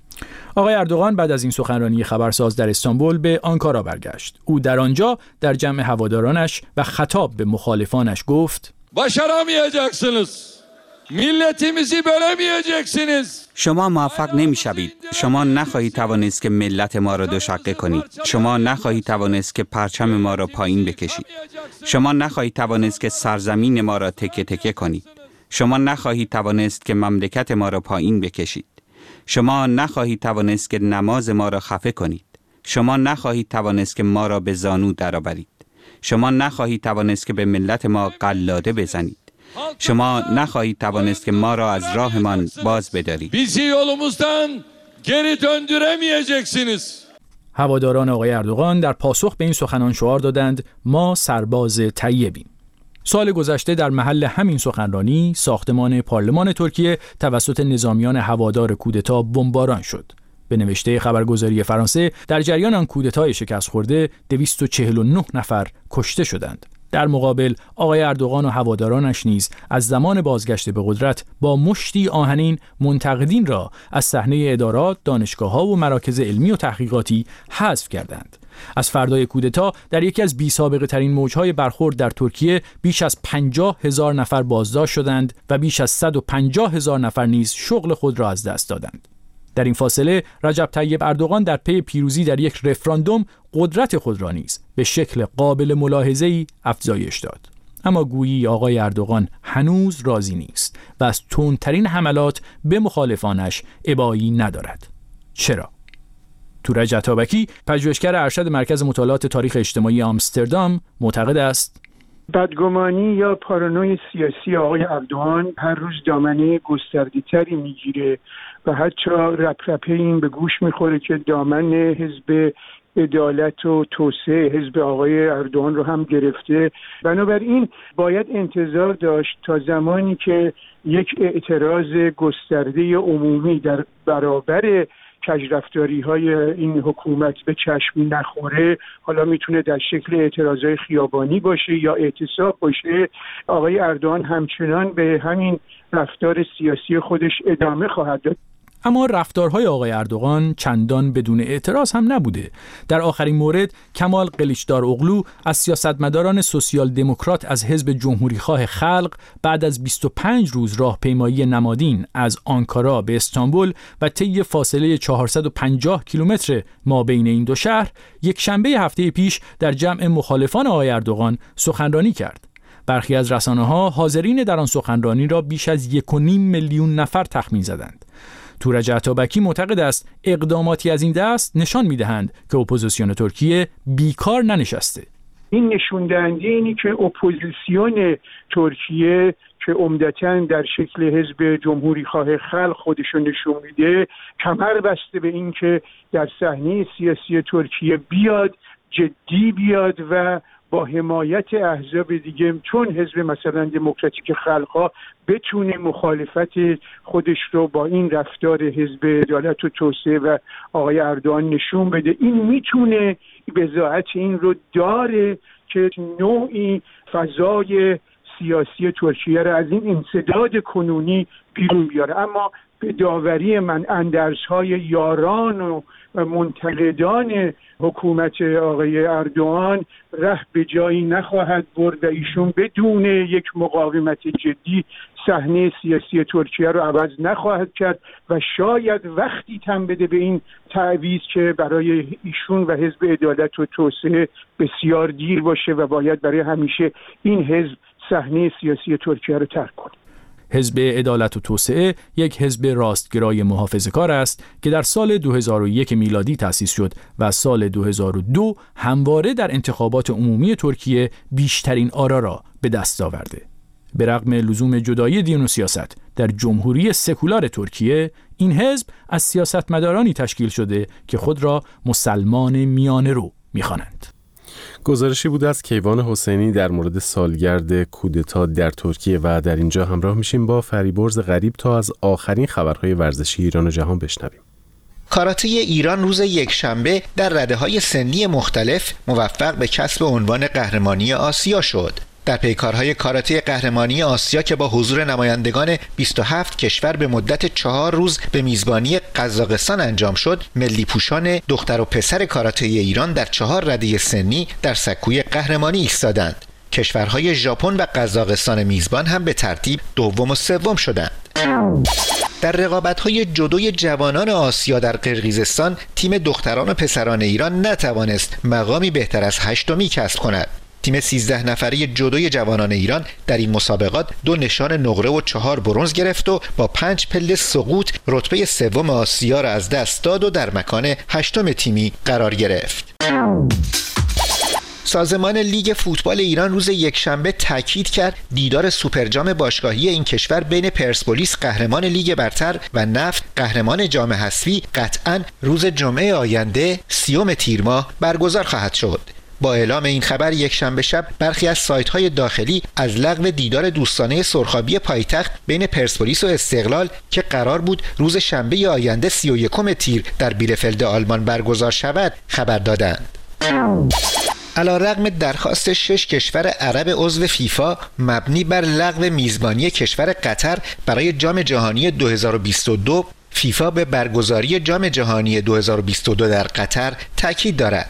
آقای اردوغان بعد از این سخنرانی خبرساز در استانبول به آنکارا برگشت. او در آنجا در جمع هوادارانش و خطاب به مخالفانش گفت: başaramayacaksınız. milletimizi bölemeyeceksiniz. شما موفق نمی‌شوید. شما نخواهید توانست که ملت ما را دوشقه کنید. شما نخواهید توانست که پرچم ما را پایین بکشید. شما نخواهید توانست که سرزمین ما را تکه تکه کنید. شما نخواهید توانست که مملکت ما را پایین بکشید. شما نخواهید توانست که نماز ما را خفه کنید. شما نخواهید توانست که ما را به زانو درآورید. شما nahahid توانست که به ملت ما قلاده بزنید. شما نخواهید توانست که ما را از راهمان باز بدارید. Bizi yolumuzdan geri döndüremeyeceksiniz. هواداران آقای اردوغان در پاسخ به این سخنان شعار دادند: ما سرباز طیبیم. سال گذشته در محل همین سخنرانی ساختمان پارلمان ترکیه توسط نظامیان هوادار کودتا بمباران شد. به نوشته خبرگزاری فرانسه در جریان آن کودتای شکست خورده 249 نفر کشته شدند. در مقابل آقای اردوغان و هوادارانش نیز از زمان بازگشت به قدرت با مشتی آهنین منتقدین را از صحنه ادارات، دانشگاه‌ها و مراکز علمی و تحقیقاتی حذف کردند. از فردای کودتا در یکی از بی‌سابقه ترین موج‌های برخورد در ترکیه بیش از 50,000 نفر بازداشت شدند و بیش از 150,000 نفر نیز شغل خود را از دست دادند. در این فاصله رجب طیب اردوغان در پی پیروزی در یک رفراندوم قدرت خود را نیز به شکل قابل ملاحظه‌ای افزایش داد. اما گویی آقای اردوغان هنوز راضی نیست و از تندترین حملات به مخالفانش ابایی ندارد. چرا؟ تورج عطابکی، پژوهشگر ارشد مرکز مطالعات تاریخ اجتماعی آمستردام، معتقد است بدگمانی یا پارانوی سیاسی آقای اردوغان هر روز دامنه گسترده‌تری میگیره و حتی رپرپه این به گوش میخوره که دامن حزب عدالت و توسعه حزب آقای اردوغان رو هم گرفته. بنابراین باید انتظار داشت تا زمانی که یک اعتراض گسترده عمومی در برابر کجرفتاری‌های این حکومت به چشم نخوره، حالا میتونه در شکل اعتراضهای خیابانی باشه یا اعتصاب باشه، آقای اردوغان همچنان به همین رفتار سیاسی خودش ادامه خواهد داد. اما رفتارهای آقای اردوغان چندان بدون اعتراض هم نبوده. در آخرین مورد کمال قلیچداراوغلو از سیاستمداران سوسیال دموکرات از حزب جمهوریخواه خلق بعد از 25 روز راهپیمایی نمادین از آنکارا به استانبول و طی فاصله 450 کیلومتر مابین این دو شهر، یک شنبه هفته پیش در جمع مخالفان آقای اردوغان سخنرانی کرد. برخی از رسانه‌ها حاضرین در آن سخنرانی را بیش از 1.5 میلیون نفر تخمین زدند. تورج عطابکی معتقد است اقداماتی از این دست نشان می‌دهند که اپوزیسیون ترکیه بیکار ننشسته. این نشون دهنده اینی که اپوزیسیون ترکیه که عمدتاً در شکل حزب جمهوریخواه خلق خودشون نشون میده، کمر بسته به این که در صحنه سیاسی ترکیه بیاد، جدی بیاد و با حمایت احزاب دیگه چون حزب مثلا دموکراتیک خلق‌ها بتونه مخالفت خودش رو با این رفتار حزب عدالت و توسعه و آقای اردوغان نشون بده. این میتونه بضاعت این رو داره که نوعی فضای سیاسی ترکیه رو از این انسداد کنونی بیرون بیاره. اما به داوری من اندرزهای یاران و منتقدان حکومت آقای اردوغان ره به جایی نخواهد برد و ایشون بدون یک مقاومت جدی صحنه سیاسی ترکیه رو عوض نخواهد کرد و شاید وقتی تن بده به این تعویض که برای ایشون و حزب عدالت و توسعه بسیار دیر باشه و باید برای همیشه این حزب صحنه سیاسی ترکیه رو ترک کنه. حزب عدالت و توسعه یک حزب راستگرای محافظه‌کار است که در سال 2001 میلادی تأسیس شد و سال 2002 همواره در انتخابات عمومی ترکیه بیشترین آرا را به دست آورده. به رغم لزوم جدایی دین و سیاست در جمهوری سکولار ترکیه، این حزب از سیاستمدارانی تشکیل شده که خود را مسلمان میانه رو می‌خوانند. گزارشی بود از کیوان حسینی در مورد سالگرد کودتا در ترکیه و در اینجا همراه میشیم با فریبرز غریب تا از آخرین خبرهای ورزشی ایران و جهان بشنویم. کاراته ایران روز یکشنبه در رده‌های سنی مختلف موفق به کسب عنوان قهرمانی آسیا شد. در پیکارهای کاراته قهرمانی آسیا که با حضور نمایندگان 27 کشور به مدت 4 روز به میزبانی قزاقستان انجام شد، ملی پوشان دختر و پسر کاراته ایران در 4 رده سنی در سکوی قهرمانی ایستادند. کشورهای ژاپن و قزاقستان میزبان هم به ترتیب دوم و سوم شدند. در رقابت‌های جودوی جوانان آسیا در قرقیزستان، تیم دختران و پسران ایران نتوانست مقامی بهتر از 8می کسب کند. تیم 13 نفره جودوی جوانان ایران در این مسابقات 2 نشان نقره و 4 برنز گرفت و با 5 پله سقوط رتبه سوم آسیا را از دست داد و در مکان 8م تیمی قرار گرفت. سازمان لیگ فوتبال ایران روز یکشنبه تاکید کرد دیدار سوپرجام باشگاهی این کشور بین پرسپولیس قهرمان لیگ برتر و نفت قهرمان جام حذفی قطعاً روز جمعه آینده 30 تیر ماه برگزار خواهد شد. با اعلام این خبر یکشنبه شب برخی از سایت‌های داخلی از لغو دیدار دوستانه سرخابی پایتخت بین پرسپولیس و استقلال که قرار بود روز شنبه آینده 31 تیر در بیلفلد آلمان برگزار شود خبر دادند. علیرغم درخواست 6 کشور عرب عضو فیفا مبنی بر لغو میزبانی کشور قطر برای جام جهانی 2022، فیفا به برگزاری جام جهانی 2022 در قطر تاکید دارد.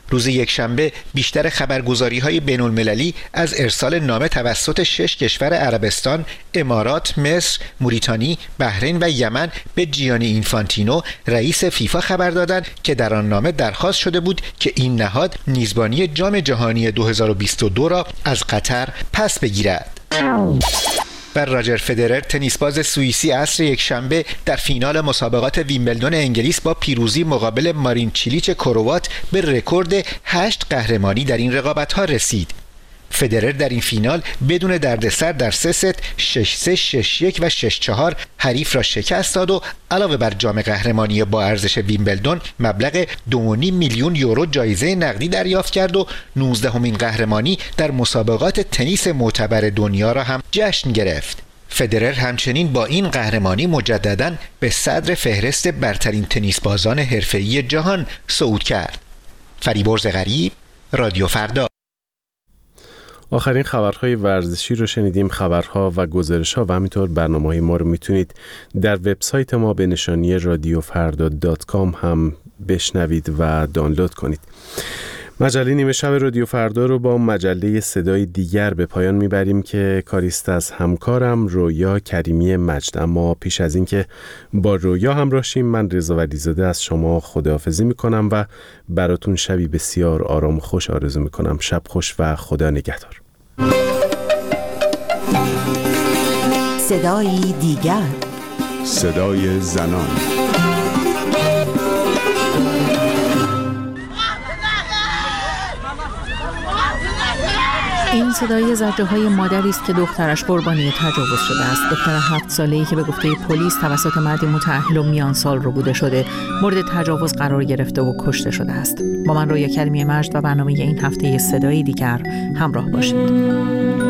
روز یکشنبه بیشتر خبرگزاری‌های بین‌المللی از ارسال نامه توسط 6 کشور عربستان، امارات، مصر، موریتانی، بحرین و یمن به جیانی اینفانتینو رئیس فیفا خبر دادند که در آن نامه درخواست شده بود که این نهاد میزبانی جام جهانی 2022 را از قطر پس بگیرد. و راجر فدرر تنیسباز سوئیسی عصر یکشنبه در فینال مسابقات ویمبلدون انگلیس با پیروزی مقابل مارین چیلیچ کروات به رکورد 8 قهرمانی در این رقابت‌ها رسید. فدرر در این فینال بدون دردسر در 3 ست 6-3، 6-1 و 6-4 حریف را شکست داد و علاوه بر جام قهرمانی با ارزش ویمبلدون مبلغ 2.5 میلیون یورو جایزه نقدی دریافت کرد و 19مین قهرمانی در مسابقات تنیس معتبر دنیا را هم جشن گرفت. فدرر همچنین با این قهرمانی مجدداً به صدر فهرست برترین تنیسبازان حرفه‌ای جهان صعود کرد. فریبرز غریب، رادیو فردا. آخرین خبرهای ورزشی رو شنیدیم. خبرها و گزارش‌ها و همینطور برنامه‌های ما رو میتونید در وبسایت ما به نشانی radiofarda.com هم بشنوید و دانلود کنید. مجله نیمه شب رادیو فردا رو با مجله صدای دیگر به پایان میبریم که کاریست از همکارم رویا کریمی مجد. اما پیش از این که با رویا همراه شیم، من رضا ولیزاده از شما خداحافظی میکنم و براتون شبی بسیار آرام و خوش آرزو میکنم. شب خوش و خدا نگهدار. صدای دیگر، صدای زنان. این صدای زجرهای مادری است که دخترش قربانی تجاوز شده است. دختر 7 ساله‌ای که به گفته پلیس توسط مردی متأهل و میان سال ربوده شده، مورد تجاوز قرار گرفته و کشته شده است. با من رویا کریمی مجد و برنامه این هفته صدای دیگر همراه باشید.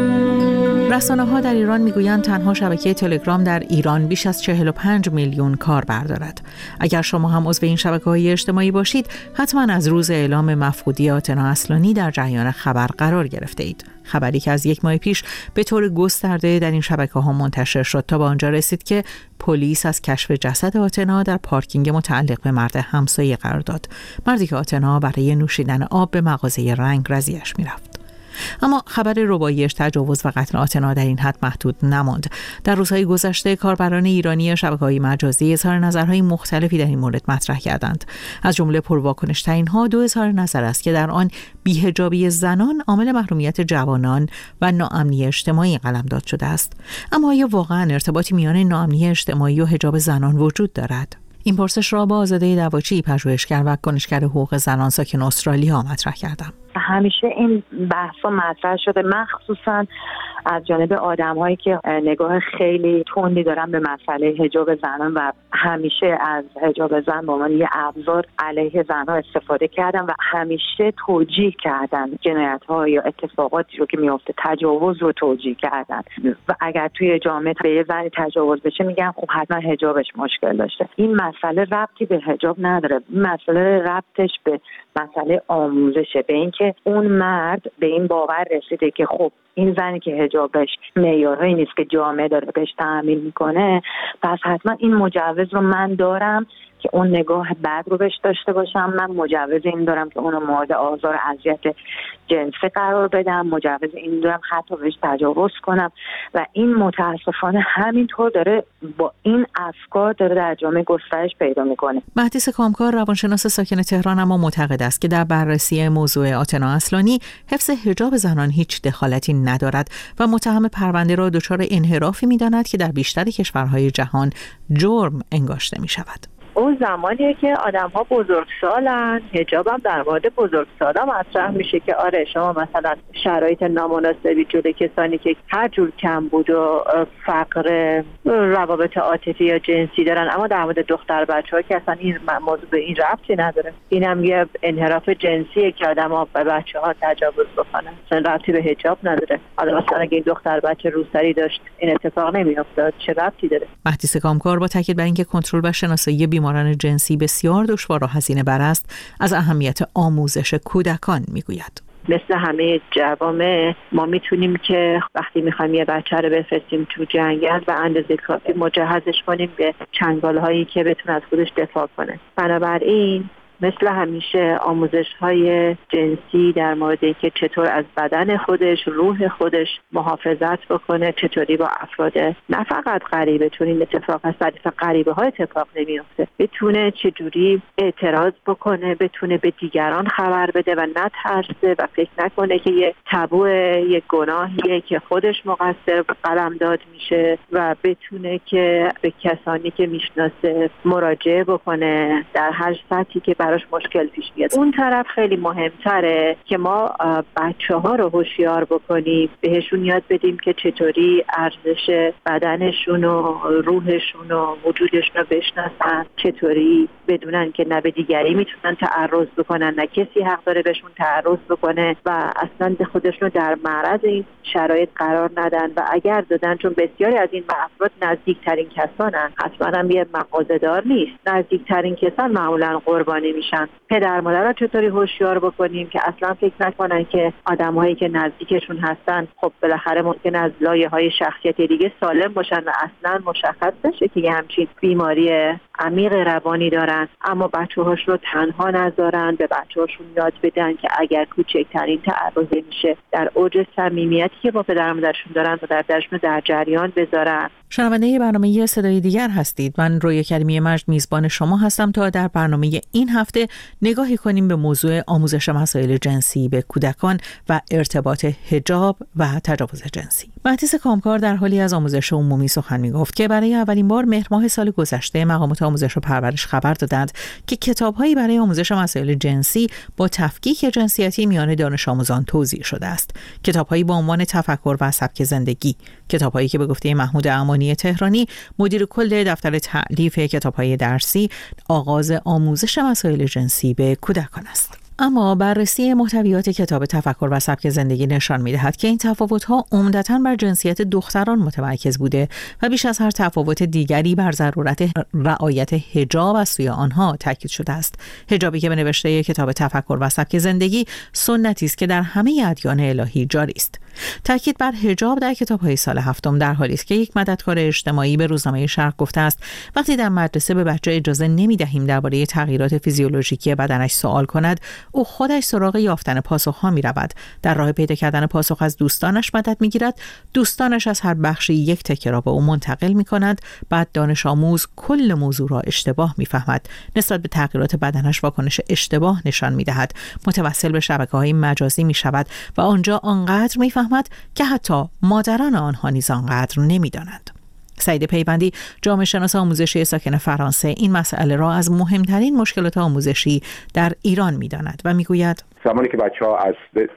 رسانه‌ها در ایران میگویند تنها شبکه تلگرام در ایران بیش از 45 میلیون کاربر دارد. اگر شما هم عضو این شبکه‌های اجتماعی باشید، حتما از روز اعلام مفقودی آتنا اصلانی در جریان خبر قرار گرفته اید. خبری که از 1 ماه پیش به طور گسترده در این شبکه‌ها منتشر شد تا به آنجا رسید که پلیس از کشف جسد آتنا در پارکینگ متعلق به مرد همسایه قرار داد. مردی که آتنا برای نوشیدن آب به مغازه رنگرزیش میرفت. اما خبر ربایش، تجاوز و قتل آتنا در این حد محدود نماند. در روزهای گذشته کاربران ایرانی شبکه‌های مجازی اظهار نظرهای مختلفی در این مورد مطرح کردند. از جمله پرواکنش‌ترین ها 2 اظهار نظر است که در آن بی‌حجابی زنان عامل محرومیت جوانان و ناامنی اجتماعی قلمداد شده است. اما آیا واقعاً ارتباطی میان ناامنی اجتماعی و حجاب زنان وجود دارد؟ این پرسش را با آزاده دواچی، پژوهشگر و کنشگر حقوق زنان ساکن استرالیا مطرح کردم. همیشه این بحثا مطرح شده، مخصوصا از جانب آدم‌هایی که نگاه خیلی تندی دارن به مسئله حجاب زنان و همیشه از حجاب زن به عنوان یه ابزار علیه زنها استفاده کردن و همیشه توجیه کردن جنایت‌ها یا اتفاقاتی رو که میفته، تجاوز رو توجیه کردن و اگر توی جامعه به یه زنی تجاوز بشه میگن خب حتما حجابش مشکل داشته. این مسئله ربطی به حجاب نداره. این مسئله ربطش به مسئله آموزشه، به اینکه اون مرد به این باور رسیده که خب این زنی که حجابش معیارهایی نیست که جامعه داره بهش تحمیل میکنه، پس حتما این مجوز رو من دارم که اون نگاه بد رو بهش داشته باشم. من مجوز این دارم که اونو مورد آزار و اذیت جنسی قرار بدم. مجوز این دارم حتی بهش تجاوز کنم و این متاسفانه همینطور داره با این افکار داره در جامعه گسترش پیدا میکنه. مهدیس کامکار، روانشناس ساکن تهران، اما معتقد است که در بررسی موضوع آتنا اصلانی حفظ حجاب زنان هیچ دخالتی ندارد و متهم پرونده را دچار انحرافی می‌داند که در بیشتر کشورهای جهان جرم انگاشته می‌شود. اون زمانیه که آدم‌ها بزرگسالن، حجاب هم در مورد بزرگسالا مطرح میشه که آره شما مثلا شرایط نامناسبی جلوی کسانی که هر جور کمبود و فقر، روابط عاطفی یا جنسی دارن، اما در مورد دختر بچه‌ها که اصلا این موضوع به این ربطی نداره. اینم یه انحراف جنسیه که آدم‌ها به بچه‌ها تجاوز بکنن، اصلا ربطی به حجاب نداره. حالا مثلا اگه این دختر بچه روسری داشت این اتفاق نمی‌افتاد، چه ربطی داره؟ مهدیس کامکار با تاکید بر اینکه کنترل و شناسایی بیماران جنسی بسیار دشوار و هزینه بر است، از اهمیت آموزش کودکان میگوید. مثل همه جوامع ما میتونیم که وقتی میخوایم یه بچه رو بفرستیم تو جنگل و اندازه کافی مجهزش کنیم به چنگال‌هایی که بتونه از خودش دفاع کنه. بنابراین مثل همیشه آموزش‌های جنسی در مورد اینکه چطور از بدن خودش، روح خودش محافظت بکنه، چطوری با افراد نه فقط غریبه، چون این اتفاق هست ولی غریبه ها اتفاق نمیفته، بتونه چجوری اعتراض بکنه، بتونه به دیگران خبر بده و نترسه و فکر نکنه که یه تابو، یه گناهیه که خودش مقصر قلمداد میشه و بتونه که به کسانی که میشناسه مراجعه بکنه در هر سطحی که براش مشکل پیش بیاد. اون طرف خیلی مهمتره که ما بچه‌ها رو هوشیار بکنیم، بهشون یاد بدیم که چطوری ارزش بدنشون و روحشون و وجودشون رو بشناسن، چطوری بدونن که نه به دیگری میتونن تعرض بکنن، نه کسی حق داره بهشون تعرض بکنه و اصلا خودشون رو در معرض این شرایط قرار ندن و اگر دادن، چون بسیاری از این افراد نزدیکترین کسانن، حتما هم یه مغازه‌دار نیست، نزدیکترین کسان معمولا قربانی میشن. پدر مادر رو چطوری هوشیار بکنیم که اصلا فکر نکنن که آدمایی که نزدیکشون هستن خب بالاخره ممکن از لایه‌های شخصیت دیگه سالم باشن و اصلا مشخص بشه که یه همچین بیماری عمیق روانی دارن، اما بچه‌هاش رو تنها نذارن، به بچه‌هاشون یاد بدن که اگر کوچکترین تعرضی میشه در اوج صمیمیتی که با پدر و مادرشون دارن و دردشون در جریان بذارن. شنونده برنامه صدای دیگر هستید. من رویا کریمی مجد میزبان شما هستم تا در برنامه این هفته نگاهی کنیم به موضوع آموزش مسائل جنسی به کودکان و ارتباط حجاب و تجاوز جنسی. مهدیس کامکار در حالی از آموزش عمومی سخن میگفت که برای اولین بار مهر ماه سال گذشته مقامات آموزش و پرورش خبر دادند که کتاب‌هایی برای آموزش مسائل جنسی با تفکیک جنسیتی میان دانش آموزان توزیع شده است. کتاب‌هایی با عنوان تفکر و سبک زندگی، کتاب‌هایی که به گفته محمود امانی تهرانی مدیر کل دفتر تألیف کتاب‌های درسی، آغاز آموزش مسائل جنسی به کودکان است. اما بررسی محتویات کتاب تفکر و سبک زندگی نشان می‌دهد که این تفاوت‌ها عمدتاً بر جنسیت دختران متمرکز بوده و بیش از هر تفاوت دیگری بر ضرورت رعایت حجاب از سوی آنها تاکید شده است. حجابی که به نوشته کتاب تفکر و سبک زندگی سنتی است که در همه ادیان الهی جاری است. تاکید بر حجاب در کتاب‌های سال هفتم در حالی است که یک مددکار اجتماعی به روزنامه شرق گفته است وقتی در مدرسه به بچه اجازه نمی‌دهیم درباره تغییرات فیزیولوژیکی بدنش سوال کند، او خودش سراغ یافتن پاسخ‌ها می‌رود. در راه پیدا کردن پاسخ از دوستانش مدد می‌گیرد، دوستانش از هر بخشی یک تکه را به او منتقل می‌کنند، بعد دانش آموز کل موضوع را اشتباه می‌فهمد، نسبت به تغییرات بدنش واکنش اشتباه نشان می‌دهد، متوسل به شبکه‌های مجازی می‌شود و آنجا آنقدر می‌فهمد که حتی مادران آنها نیز آنقدر نمی‌دانند. سعید پیوندی، جامعه شناس آموزشی ساکن فرانسه، این مسئله را از مهمترین مشکلات آموزشی در ایران می‌داند و می‌گوید زمانی که بچه‌ها از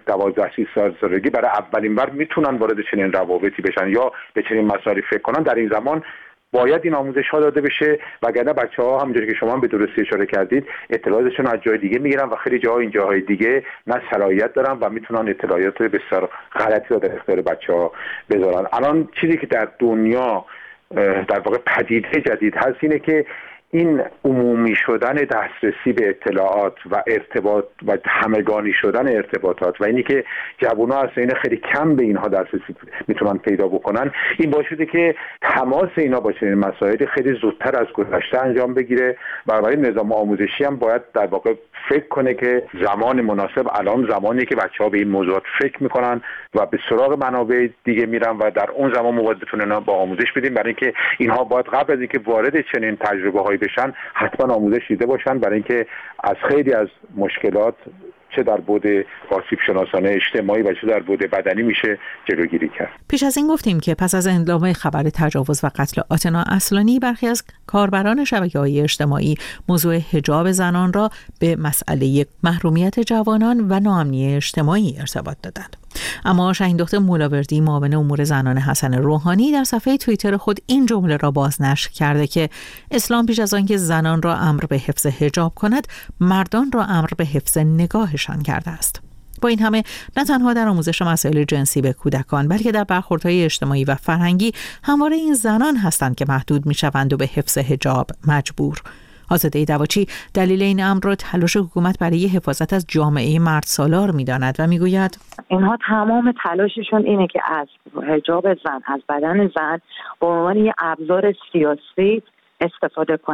12-13 سالگی برای اولین بار میتونن وارد چنین روابطی بشن یا به چنین مسائلی فکر کنن، در این زمان باید این آموزش‌ها داده بشه، وگرنه بچه‌ها همونجوری که شما به درستی اشاره کردید اطلاعاتشون از جای دیگه میگیرن و خیلی جاها این جاهای دیگه نه صلاحیت دارن و میتونن اطلاعات بسیار غلطی رو در اختیار بچه‌ها بذارن. الان چیزی که در دنیا در واقع پدیده جدید هست اینه که این عمومی شدن دسترسی به اطلاعات و ارتباط و همگانی شدن ارتباطات و اینی که جوونا اصلا خیلی کم به اینها دسترسی میتونن پیدا بکنن، این باعث شده که تماس اینا با چنین مسائلی خیلی زودتر از گذشته انجام بگیره. برای نظام آموزشی هم باید در واقع فکر کنه که زمان مناسب الان زمانی که بچه‌ها به این موضوعات فکر میکنن و به سراغ منابع دیگه میرن و در اون زمان ما باید بتونن با آموزش بدیم، برای اینکه اینها باید قبل از اینکه وارد چنین تجربه‌هایی بشن حتما آموزش دیده باشن، برای اینکه از خیلی از مشکلات چه در بعد آسیب شناسانه اجتماعی و چه در بعد بدنی میشه جلوگیری کرد. پیش از این گفتیم که پس از انقلاب خبر تجاوز و قتل آتنا اصلانی، برخی از کاربران شبکه‌های اجتماعی موضوع حجاب زنان را به مسئله محرومیت جوانان و ناامنی اجتماعی ارتباط دادند. اما شاهین دختر مولاوردی، معاون امور زنان حسن روحانی، در صفحه توییتر خود این جمله را بازنشر کرده که اسلام پیش از آنکه زنان را امر به حفظ حجاب کند، مردان را امر به حفظ نگاهشان کرده است. با این همه نه تنها در آموزش مسائل جنسی به کودکان، بلکه در برخوردهای اجتماعی و فرهنگی همواره این زنان هستند که محدود می‌شوند و به حفظ حجاب مجبور. آزاده دواچی دلیل این امر را تلاش حکومت برای حفاظت از جامعه مرد سالار می‌داند و می‌گوید اینها تمام تلاششون اینه که از حجاب زن، از بدن زن به عنوان یک ابزار سیاسی استفاده کنند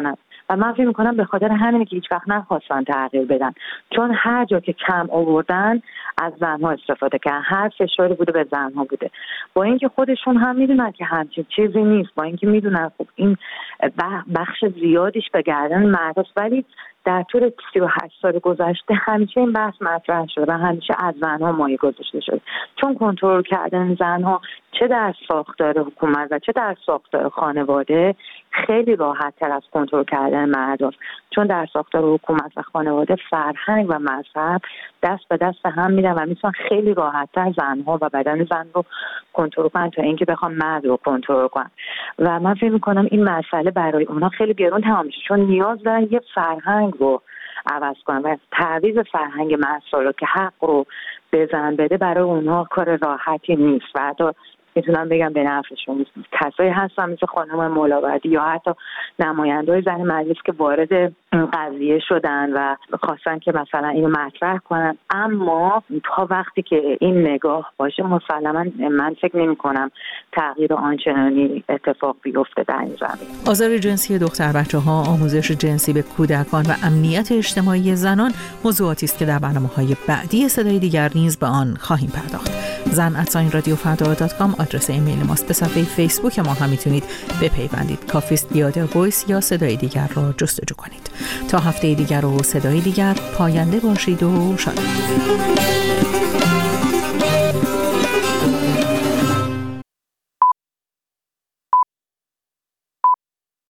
و من فکر میکنم به خاطر همینه که هیچ وقت نخواستن تغییر بدن، چون هر جا که کم آوردن از زنها استفاده کردن، هر فشاری بوده به زنها بوده، با اینکه خودشون هم میدونن که همچین چیزی نیست، با اینکه میدونن خب این بخش زیادیش به گردن مرداست، ولی در طول 38 سال گذشته همیشه این بحث مطرح شده و همیشه از زنها مایه گذاشته شده، چون کنترل کردن زنها چه در ساختار حکومت و چه در ساختار خانواده خیلی راحت تر از کنترل کردن مرداست، چون در ساختار حکومت و خانواده فرهنگ و مذهب دست به دست هم میدن و میتونن خیلی راحت تر زنها و بدن زن رو کنترل کنن تا اینکه بخوام مرد رو کنترل کنن. و من فکر میکنم این مسئله برای اونها خیلی گران تمام میشه، چون نیاز دارن یه فرهنگ رو عوض کنن و تعویض فرهنگ مسائل که حق رو به زن بده برای اونها کار راحتی نیست و حتی میتونم بگم به نفعشون نیست. کسایی هستن مثل خانم مولاوردی یا حتی نماینده‌های زن مجلس که وارد این قضیه شدن و خواستن که مثلا اینو مطرح کنن، اما تا وقتی که این نگاه باشه مسلما من فکر نمی‌کنم تغییر آنچنانی اتفاق بیفته در این زمین. آزار جنسی دختر بچه‌ها، آموزش جنسی به کودکان و امنیت اجتماعی زنان موضوعاتی است که در برنامه‌های بعدی صدای دیگر نیز به آن خواهیم پرداخت. zan@radiofarda.com آدرس ایمیل ماست. به صفحه فیسبوک ما هم میتونید بپیوندید. کافیست یاد وایس یا صدای دیگر را جستجو کنید. تا هفته دیگر و صدای دیگر، پاینده باشید و شاد.